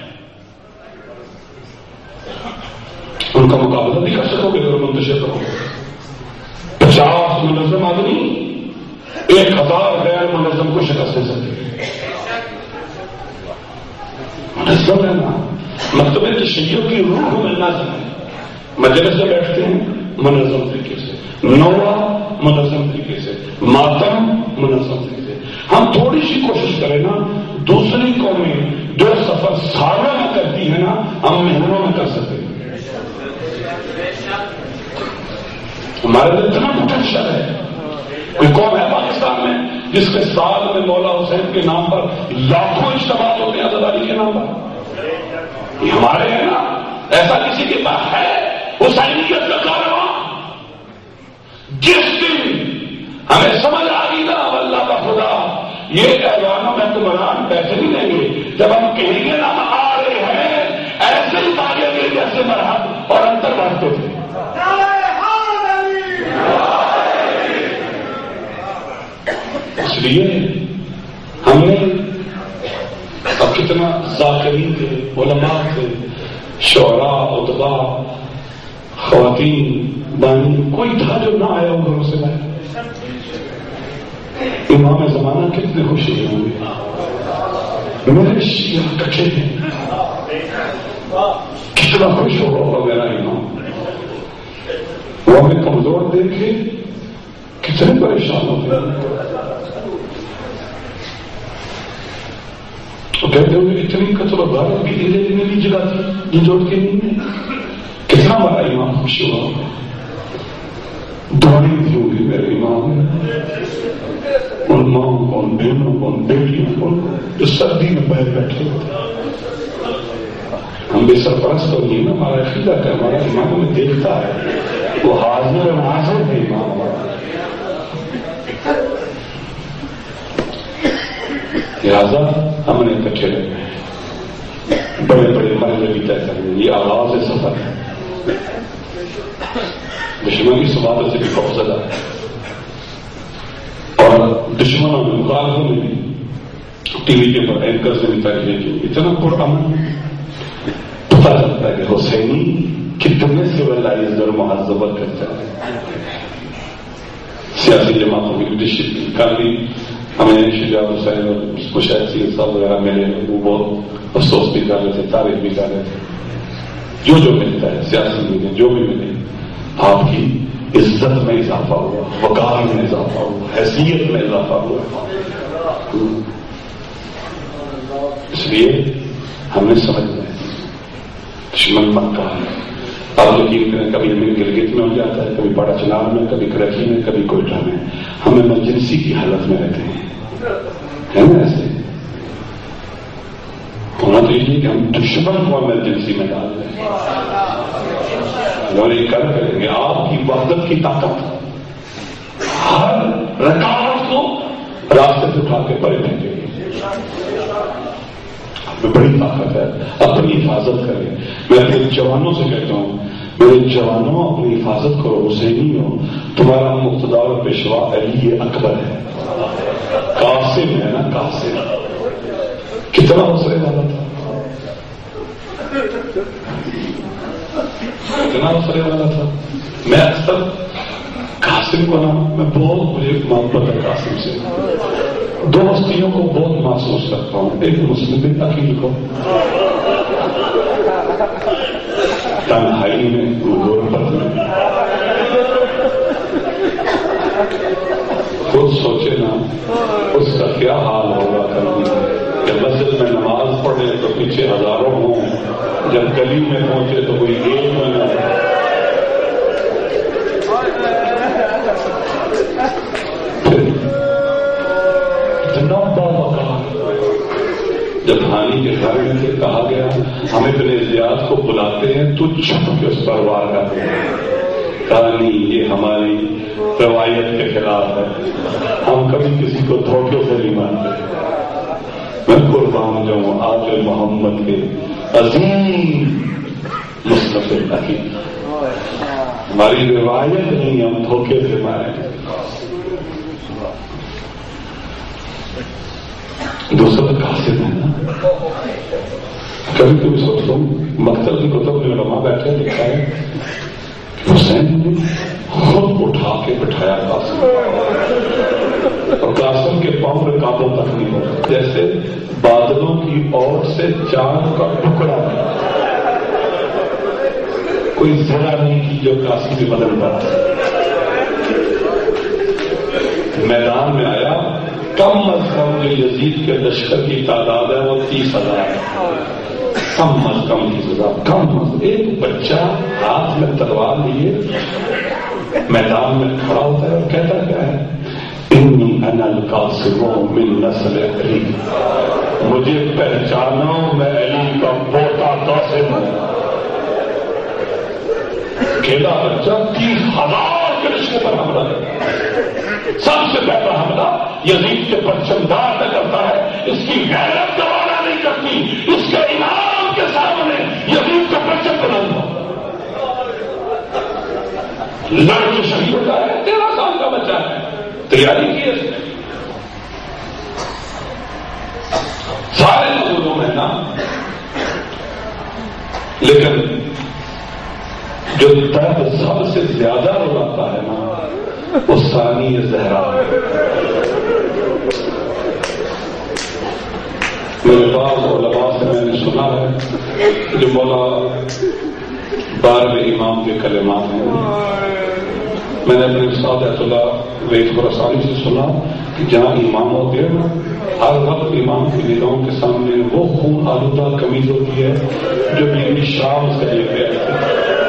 B: ان کا مقابلہ نہیں کر سکو گے اگر منتشر کرو گے۔ 50 منظم آدمی 1000 غیر منظم کو شکست دے سکتے۔ منظم ہے نا، مطلب ہے تشیع کی روح میں نظم ہے۔ مجلس سے بیٹھتے ہیں منظم طریقے سے، نوحہ منظم طریقے سے، ماتم منظم طریقے سے۔ ہم تھوڑی سی کوشش کریں نا، دوسری قومیں جو سفر سالوں میں کرتی ہیں نا، ہم مہینوں میں کر سکتے ہیں۔ ہمارے لیے اتنا پوٹینشل ہے۔ کوئی قوم ہے پاکستان میں جس کے سال میں مولا حسین کے نام پر لاکھوں اجتماع ہوتے ہیں، آزادی کے نام پر؟ یہ ہمارے ہیں نا، ایسا کسی کے پاس ہے حسینیت کا کارواں؟ جس دن ہمیں سمجھ آ گئی نا اللہ کا خدا یہ ایوانوں میں تمہارا بیٹھے نہیں لیں گے، جب ہم کہیں گے نا ہم آ رہے ہیں، ایسے ہی بھاگیں گے جیسے مرحب اور انتر بڑھتے تھے۔ اس لیے ہم نے اب کتنا ذاکرین تھے، علماء تھے، شعراء، ادبا، خواتین، بانی، کوئی تھا جو نہ آیا ہو گھروں سے باہر۔ امام زمانہ کتنے خوشی ہوں گے، میرے شیعہ کٹھے ہیں، کتنا خوش ہو میرا امام. وہ ہمیں کمزور دیکھے کتنے پریشان ہو گئے. کہتے ہوئے اتنی کچرا بھارت کی دلے میں جگہ تھی یہ جوڑ کے نہیں ہے. کتنا بڑا امام خوش ہوا. دعائیں دی ہوگی میرے امام ان ماں کو ان بہنوں کو ان بیٹیوں کو جو سردی میں باہر بیٹھے ہوتے. ہم بھی سرپرست تو نہیں نا. ہمارا عقیدہ ہے ہمارا امام ہمیں دیکھتا ہے. وہ حاضر و ناظر ہے امام ہمارا. لہٰذا ہم نے اکٹھے رہے بڑے بڑے مرحلے بھی طے کریں. یہ آغاز سفر ہے. دشمن کی سماعت سے بھی خوفزدہ ہے اور دشمنوں میں مخالفوں میں بھی ٹی وی کے پر اینکر سے بھی تاریخ کی اتنا پرامن پتا چلتا ہے کہ حسینی کتنے سویلائزڈ اور مہذبت کرتا ہے. سیاسی جماعتوں کی لیڈرشپ کل بھی ہمیں شجاع حسین اور مشاہد سید صاحب وغیرہ ملے. وہ بہت افسوس بھی کر رہے تھے, تعریف بھی کر رہے تھے. جو ملتا ہے سیاسی ملے جو بھی ملے آپ کی عزت میں اضافہ ہوا, وقار میں اضافہ ہوا, حیثیت میں اضافہ ہوا. اس لیے ہم نے سمجھنا ہے دشمن مکہ ہے. آپ یقین کریں کبھی ہمیں گلگت میں ہو جاتا ہے, کبھی بڑا چنار میں, کبھی کراچی میں, کبھی کوئٹہ میں. ہم ایمرجنسی کی حالت میں رہتے ہیں. ہے نا ایسے ہونا تو یہ کہ ہم دشمن کو ایمرجنسی میں ڈال دیں اور یہ کر کریں گے. آپ کی وحدت کی طاقت ہر رکاوٹ کو راستے سے اٹھا کے پرے پھینکے گی. میں بڑی طاقت ہے. اپنی حفاظت کریں. میں اپنے جوانوں سے کہتا ہوں میرے جوانوں اپنی حفاظت کرو. حسینی ہو تمہارا مقتدار پیشوا علی اکبر ہے. قاسم ہے نا, قاسم کتنا حوصلے والا تھا, کتنا حوصلے والا تھا. میں اکثر قاسم کو نا میں بہت مجھے محبت ہے قاسم سے. دو ہستیوں کو بہت محسوس کرتا ہوں. ایک مسلم عقیل کو تنہائی میں غربت میں خود سوچے نا اس کا کیا حال ہوگا کبھی جب مسجد میں نماز پڑھے تو پیچھے ہزاروں ہوں, جب گلی میں پہنچے تو کوئی ایک میں نہ. اتنا باوقار جب ہانی کے گھر میں سے کہا گیا ہم اتنے زیاد کو بلاتے ہیں تو چھپ کے اس پر وار کرتے ہیں. کہانی یہ ہماری روایت کے خلاف ہے. ہم کبھی کسی کو دھوکے سے نہیں مانتے. میں قربان جاؤں آج محمد کے عظیم مصطفی عقیل. ہماری روایت نہیں, ہم دھوکے سے مارے. دوسرا قاسم ہے نا. کبھی کبھی سوچتا ہوں مکتب کی کتب میں علماء بیٹھے لکھا ہے حسین نے خود اٹھا کے بٹھایا قاسم, اور قاسم کے پاؤں میں قابو تک نہیں ہو جیسے بادلوں کی اوٹ سے چاند کا ٹکڑا ہے. کوئی ذرا نہیں کی جو قاسم بھی بدل پاتا. میدان میں آیا. کم از کم جو یزید کے لشکر کی تعداد ہے وہ 30,000 ہے. کم از کم کی سزا, کم از ایک بچہ ہاتھ میں تلوار لیے میدان میں کھڑا ہوتا ہے اور کہتا کیا ہے انی انا القاسم من نسل علی. مجھے پہچانو میں علی کا پوتا قاسم ہوں. کھیلا بچہ 30,000 کے رشتے پر حملہ ہے. سب سے پہلا حملہ یزید کے پرچمدار تک کرتا ہے. اس کی غیرت گوارا نہیں کرتی. اس کے امام کے سامنے یزید کا پرچم بلند ہو. لڑ کے شہید ہوتا ہے. 13 سال کا بچہ ہے. تیاری کی اس نے. سارے نظروں میں نا, لیکن جو درد سب سے زیادہ رلاتا ہے نا وہ ثانی زہرا. میرے پاس علماء سے میں نے سنا ہے جو مولا 12ویں امام کے کلمات ہیں، میں نے اپنے استاد ایت اللہ وید خراسانی سے سنا کہ جہاں امام ہوتے ہیں نا، ہر وقت امام کی نگاہوں کے سامنے وہ خون آلودہ قمیض ہوتی ہے جو بیوی شام سے لے کے آئی تھی،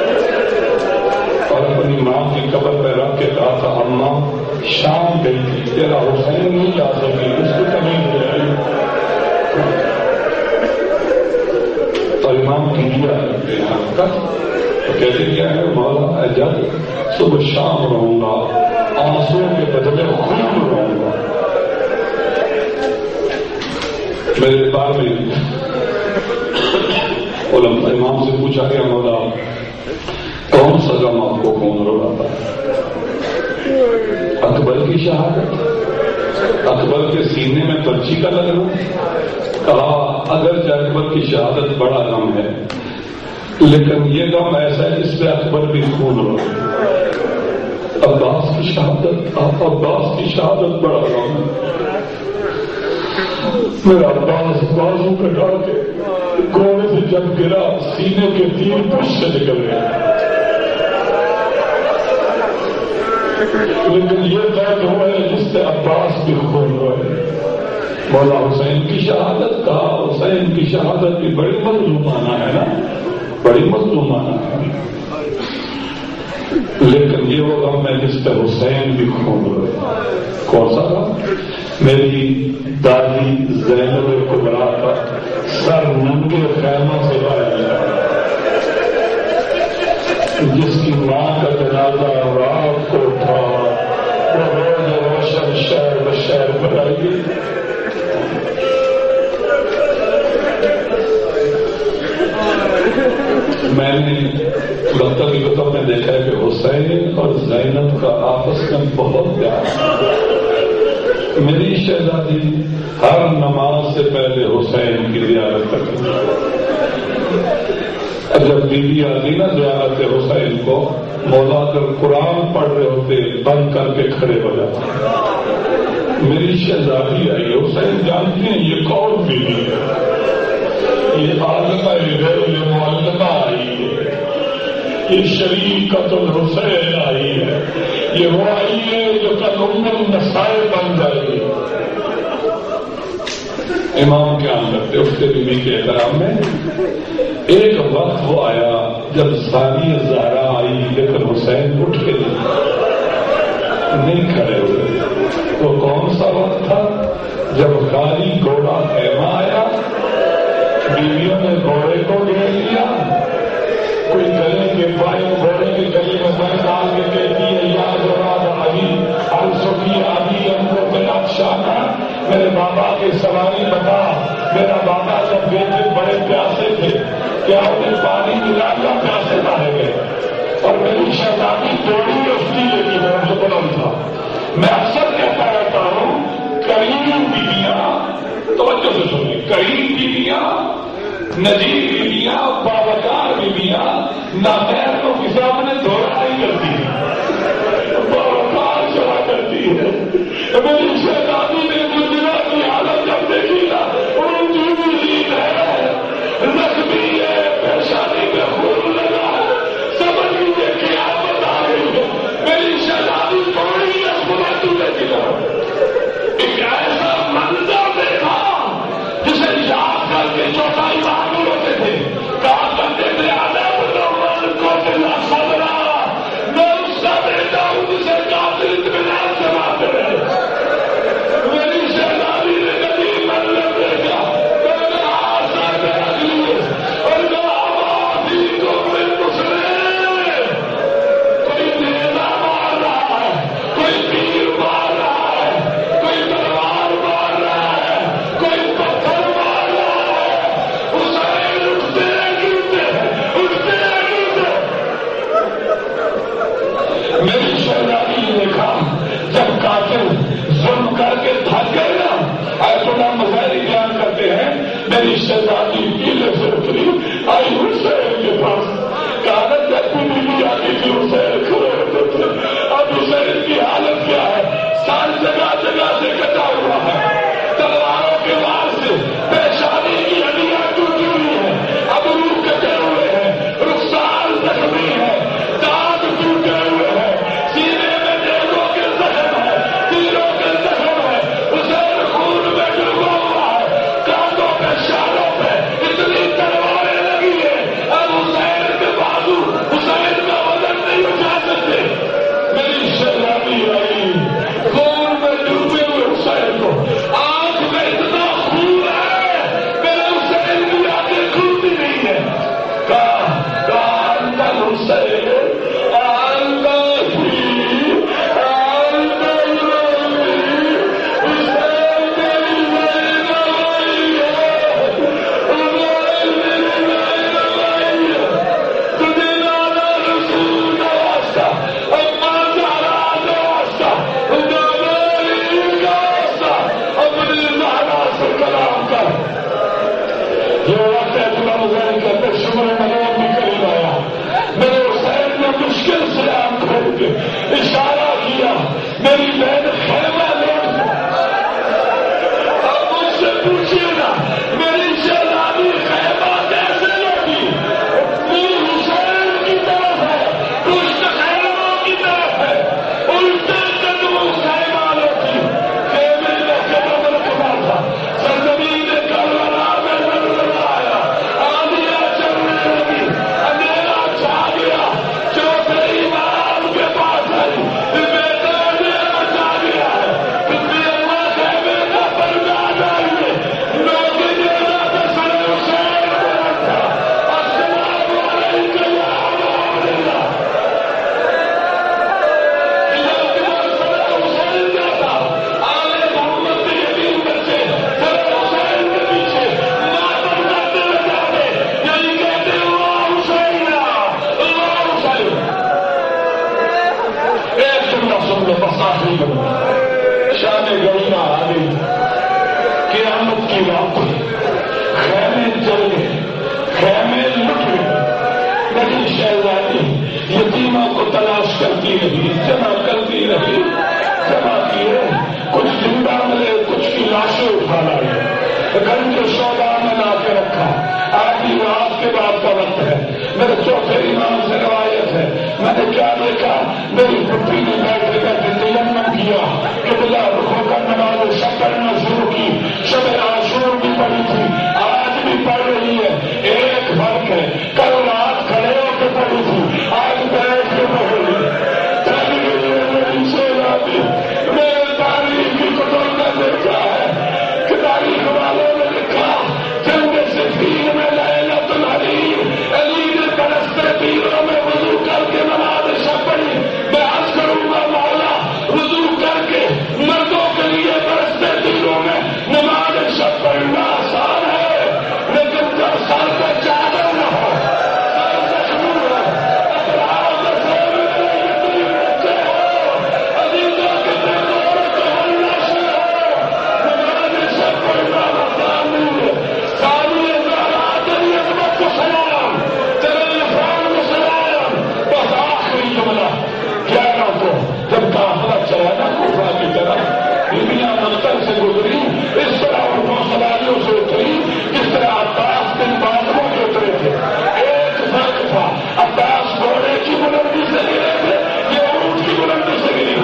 B: اور اپنی ماں کی قبر پہ رکھ کے کہا تھا اماں شام گئی تھی، تیرا حسین نہیں جا سکی، اس کی قمیض لے آئی۔ اور امام کی دیا کرتے ہیں تو کہتے کیا ہے مولا اجل صبح شام رہوں گا، آنسوں کے بدلے خون رہوں گا۔ میرے بارے میں امام سے پوچھا گیا مولا کون سا غم آپ کو کون رلاتا ہے؟ اکبر کی شہادت، اکبر کے سینے میں پرچی کا لگنا؟ کہا اگر اکبر کی شہادت بڑا غم ہے، لیکن یہ غم ایسا ہے جس پہ اکبر بھی خون ہو۔ عباس کی شہادت بڑا غم ہے، میرا عباس بازو پہ ڈال کے گھوڑے سے جب گرا سینے کے 3 پش سے نکل گئے، لیکن یہ درد ہوا ہے جس سے عباس بھی خون ہوئے۔ مولا حسین کی شہادت کا، حسین کی شہادت بھی بڑی مظلومانہ ہے نا، بڑی مظلومانہ ہے، لیکن یہ وہ غم ہے جس پہ حسین بھی خون ہوئے۔ کون سا غم؟ میری دادی زینب کبریٰ کا سر ننگے خیموں سے لایا، جس کی ماں کا جنازہ رات کو تھا، وہ روز روشن شہر بشہر بنائی۔ میں نے دفتر کی کتب میں دیکھا ہے کہ حسین اور زینب کا آپس میں بہت پیار ہے۔ میری شہزادی ہر نماز سے پہلے حسین کی زیارت کرتی، جب بیوی آتی نا زیارت حسین کو، مولا کر قرآن پڑھ رہے ہوتے بند کر کے کھڑے ہو جاتے۔ میری شہزادی آئی، حسین جانتی ہیں یہ کون بیوی ہے؟ یہ عالمہ غیر معلمہ آئی ہے، یہ شریکت الحسین آئی ہے، یہ وہ آئی ہے جو کل النسائے بن جائے گی۔ امام کیا کرتے اس کے بیوی کے احترام میں؟ ایک وقت وہ آیا جب ثانی زہرا آئی، لیکن حسین اٹھ کے نہیں کھڑے ہوئے۔ وہ کون سا وقت تھا؟ جب خالی گھوڑا خیمہ آیا، بیویوں نے گھوڑے کو گھیر لیا، کوئی گلے کے پائے گھوڑے کے گلے میں بن ڈال کے کہتی ہے یاد راد علی السفی علی ہم کو بلا شانہ، میرے بابا کی سواری بتا، میرا بابا جب بیٹے بڑے پیاسے تھے کیا انہیں پانی ملا یا پیاسے مارے گئے؟ اور میری شہزادی تھوڑی اس کی لیکن بلند تھا۔ میں اکثر کہتا رہتا ہوں کریم بیویاں، توجہ سے سنیں، کریم بیویاں، نجیب بیویاں، باوقار بیویاں نامحرم کو کسی اپنے دورہ نہیں کرتی، باوقار چلا کرتی ہے۔ میری شہزادی نے گجرا کی حالت جب دیکھی نا، ان کی بھی نیند ہے، زخمی ہے، پریشانی میں خون لگا ہے، سمجھ لیجیے قیامت آ گئی ہے۔ میری شہزادی تھوڑی رسمت گرا، ایک ایسا منظر دیکھا جسے یاد کر کے چوتھائی بہادر ہوتے تھے، کہا کرتے تھے عالم نومن کو بلا صدرہ شمر ملون بھی قریب آیا. میرے حسین نے مشکل سے آنکھ کھول کے اشارہ کیا میری بہن خیمہ لوٹ. اب مجھ سے پوچھیے نا میری شہزادی خیمہ کیسے لوٹی؟ میری حسین کی طرف ہے، پشت خیمہ کی طرف ہے، الٹے قدموں خیمہ لوٹی. خیمے میں قدم رکھنا تھا، سرزمین کربلا میں نظر آیا، آندیاں چلنے لگی، اندھیرا چھا گیا. چوتھے امام کے پاس آئی، بیٹا اندھیرا چھا گیا ہے، کتنی اللہ خیمے کا پردہ ڈالئے. لوگ دینا دسر حسین بلند تھا. السلام علیکم یا رسول اللہ. حسین کا تھا آل محمد کے یتیم بچے سر حسین کے پیچھے ماتم کرتے لگاتے، یعنی کہتے اللہ حسین اللہ حسین. ایک جملہ سن لو بس آخری جملہ. شان گریمہ آ گئی، قیامت کی رات ہوئی، خیمے جل گئے، خیمے لٹ گئے. میری شہزادی یتیموں کو تلاش کرتی رہی، جمع کرتی رہی، جمع کیے. کچھ زندہ ملے، کچھ کی لاشیں اٹھا لائی، گھر کے شعبہ میں لا کے رکھا. آدھی رات کے بعد کا وقت ہے. میرے چوتھے امام سے روایت ہے، میں نے کیا دیکھا، میری پھپھی نے بیٹھے بیٹھے تیمم کیا کہ بلا رخوں کا نماز شب پڑھنا شروع کی. شب عاشور بھی پڑھی تھی، آج بھی پڑھ رہی ہے. ایک فرق ہے، کل رات کھڑے ہو کے پڑھی تھی، آج بیٹھ کے پڑھ رہی ہے. چل گئی ہے میری شہزادی. میرے تاریخ کی کتب میں دیکھا ہے کہ تاریخ والوں نے لکھا جنگ صفین میں لیلۃ الحریر علی نے پرستے تیروں میں وضو کر کے نماز شب پڑھی. میں عرض کروں گا مولا وضو کر کے مردوں کے لیے پرستے تیروں میں نماز شب پڑھنا آسان ہے، لیکن جب سر پہ چادر نہ ہو، سر زخمی ہو، اطراف میں سر میں یتیم بچے ہو، عزیزوں کے دلوں کو ہلاشی ہو، نماز شب پڑھنا آسان نہیں ہے. ساری زہرا تیری عظمت کو سلام، تیرے عرفان کو سلام. بس آخری جملہ کیا تو جب قافلہ چلا نا کوفہ کی طرف، بیویاں مقتل سے گزری، اس طرح اٹھوں سواریوں سے اتری جس طرح عباس بن بازروں کے اترے تھے. ایک فرق تھا، عباس گھوڑے کی بلندی سے گرے تھے، یہ اونٹ کی بلندی سے گری.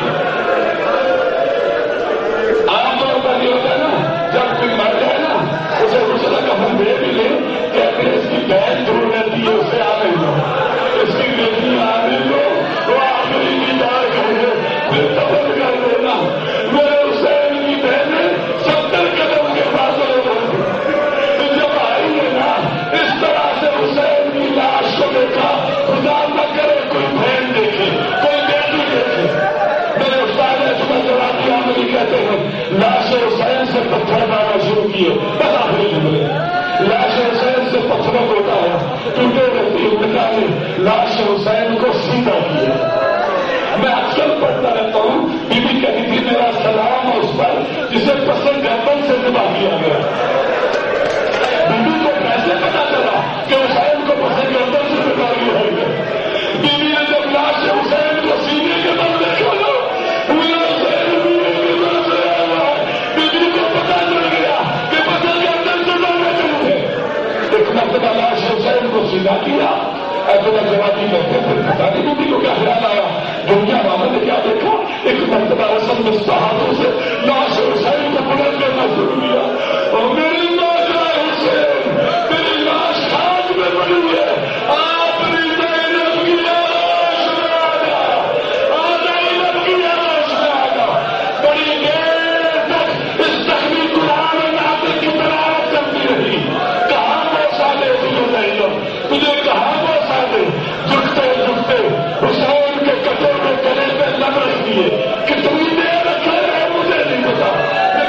B: عام طور پر یہ ہوتا ہے نا، جب کوئی مر جائے نا اسے دوسرا کفن دے بھی لے، کہتے ہیں اس کی بہن دور رہتی ہے، اسے آ نہیں لو، اس کی بیٹی آ نہیں لو، وہ آخری دیدار کر دے، پھر دفن کر دینا. میرے حسین کی بہنیں 70 قدم کے فاصلے پر تھی. جب آئی ہے نا اس طرح سے حسین کی لاش کو دیکھا، خدا نہ کرے کوئی بہن دیکھے، کوئی بیٹی دیکھے. میرے استاد اسمت جوادی عامری کہتے ہیں لاش حسین سے پتھر مارنا شروع کیے. بس آخری جملے، لاش حسین سے پتھروں کو اٹھایا، ٹوٹے رہتی نکالے، لاش حسین کو سیدھا کیا. میں اکثر پڑھتا رہتا ہوں، بی بی کہتی تھی میرا سلام اس پر جسے پسند گردن سے ذبح کیا گیا. بی بی کو کیسے پتا چلا کہ حسین کو پسند گردن سے ذبح کیا گیا؟ بی بی نے جب لاش حسین کو سینے کے بل دیکھا نا، حسین بی بی کو پتا چل گیا کہ پسند گردن سے ذبح کروں گے. ایک مرتبہ لاش حسین کو سیدھا کیا. ایسا جوابی کرتے پھر پتا نہیں بی بی کو کیا خیال آیا، دنیا والوں نے کیا دیکھا، ایک مرتبہ رسم مستحاضوں سے لاش حسین کو بلند کرنا شروع کیا. اور میری لاش حسین، میری لاش خاک میں پڑی ہے، آپ نے زینب کی لاش میں آیا، زینب کی لاش میں آیا. بڑی دیر تک اس زخمی قرآن ناطق کی تلاوت کرتی رہی. کہاں پہنچا دے تجھے زینب، تجھے کہاں پہنچا دے. جھکتے جھکتے حسین کے کپڑے میں گلے پہ لگ رکھ دیے. کتنی دیر رکھے رہے مجھے نہیں پتا،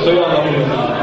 B: سیوا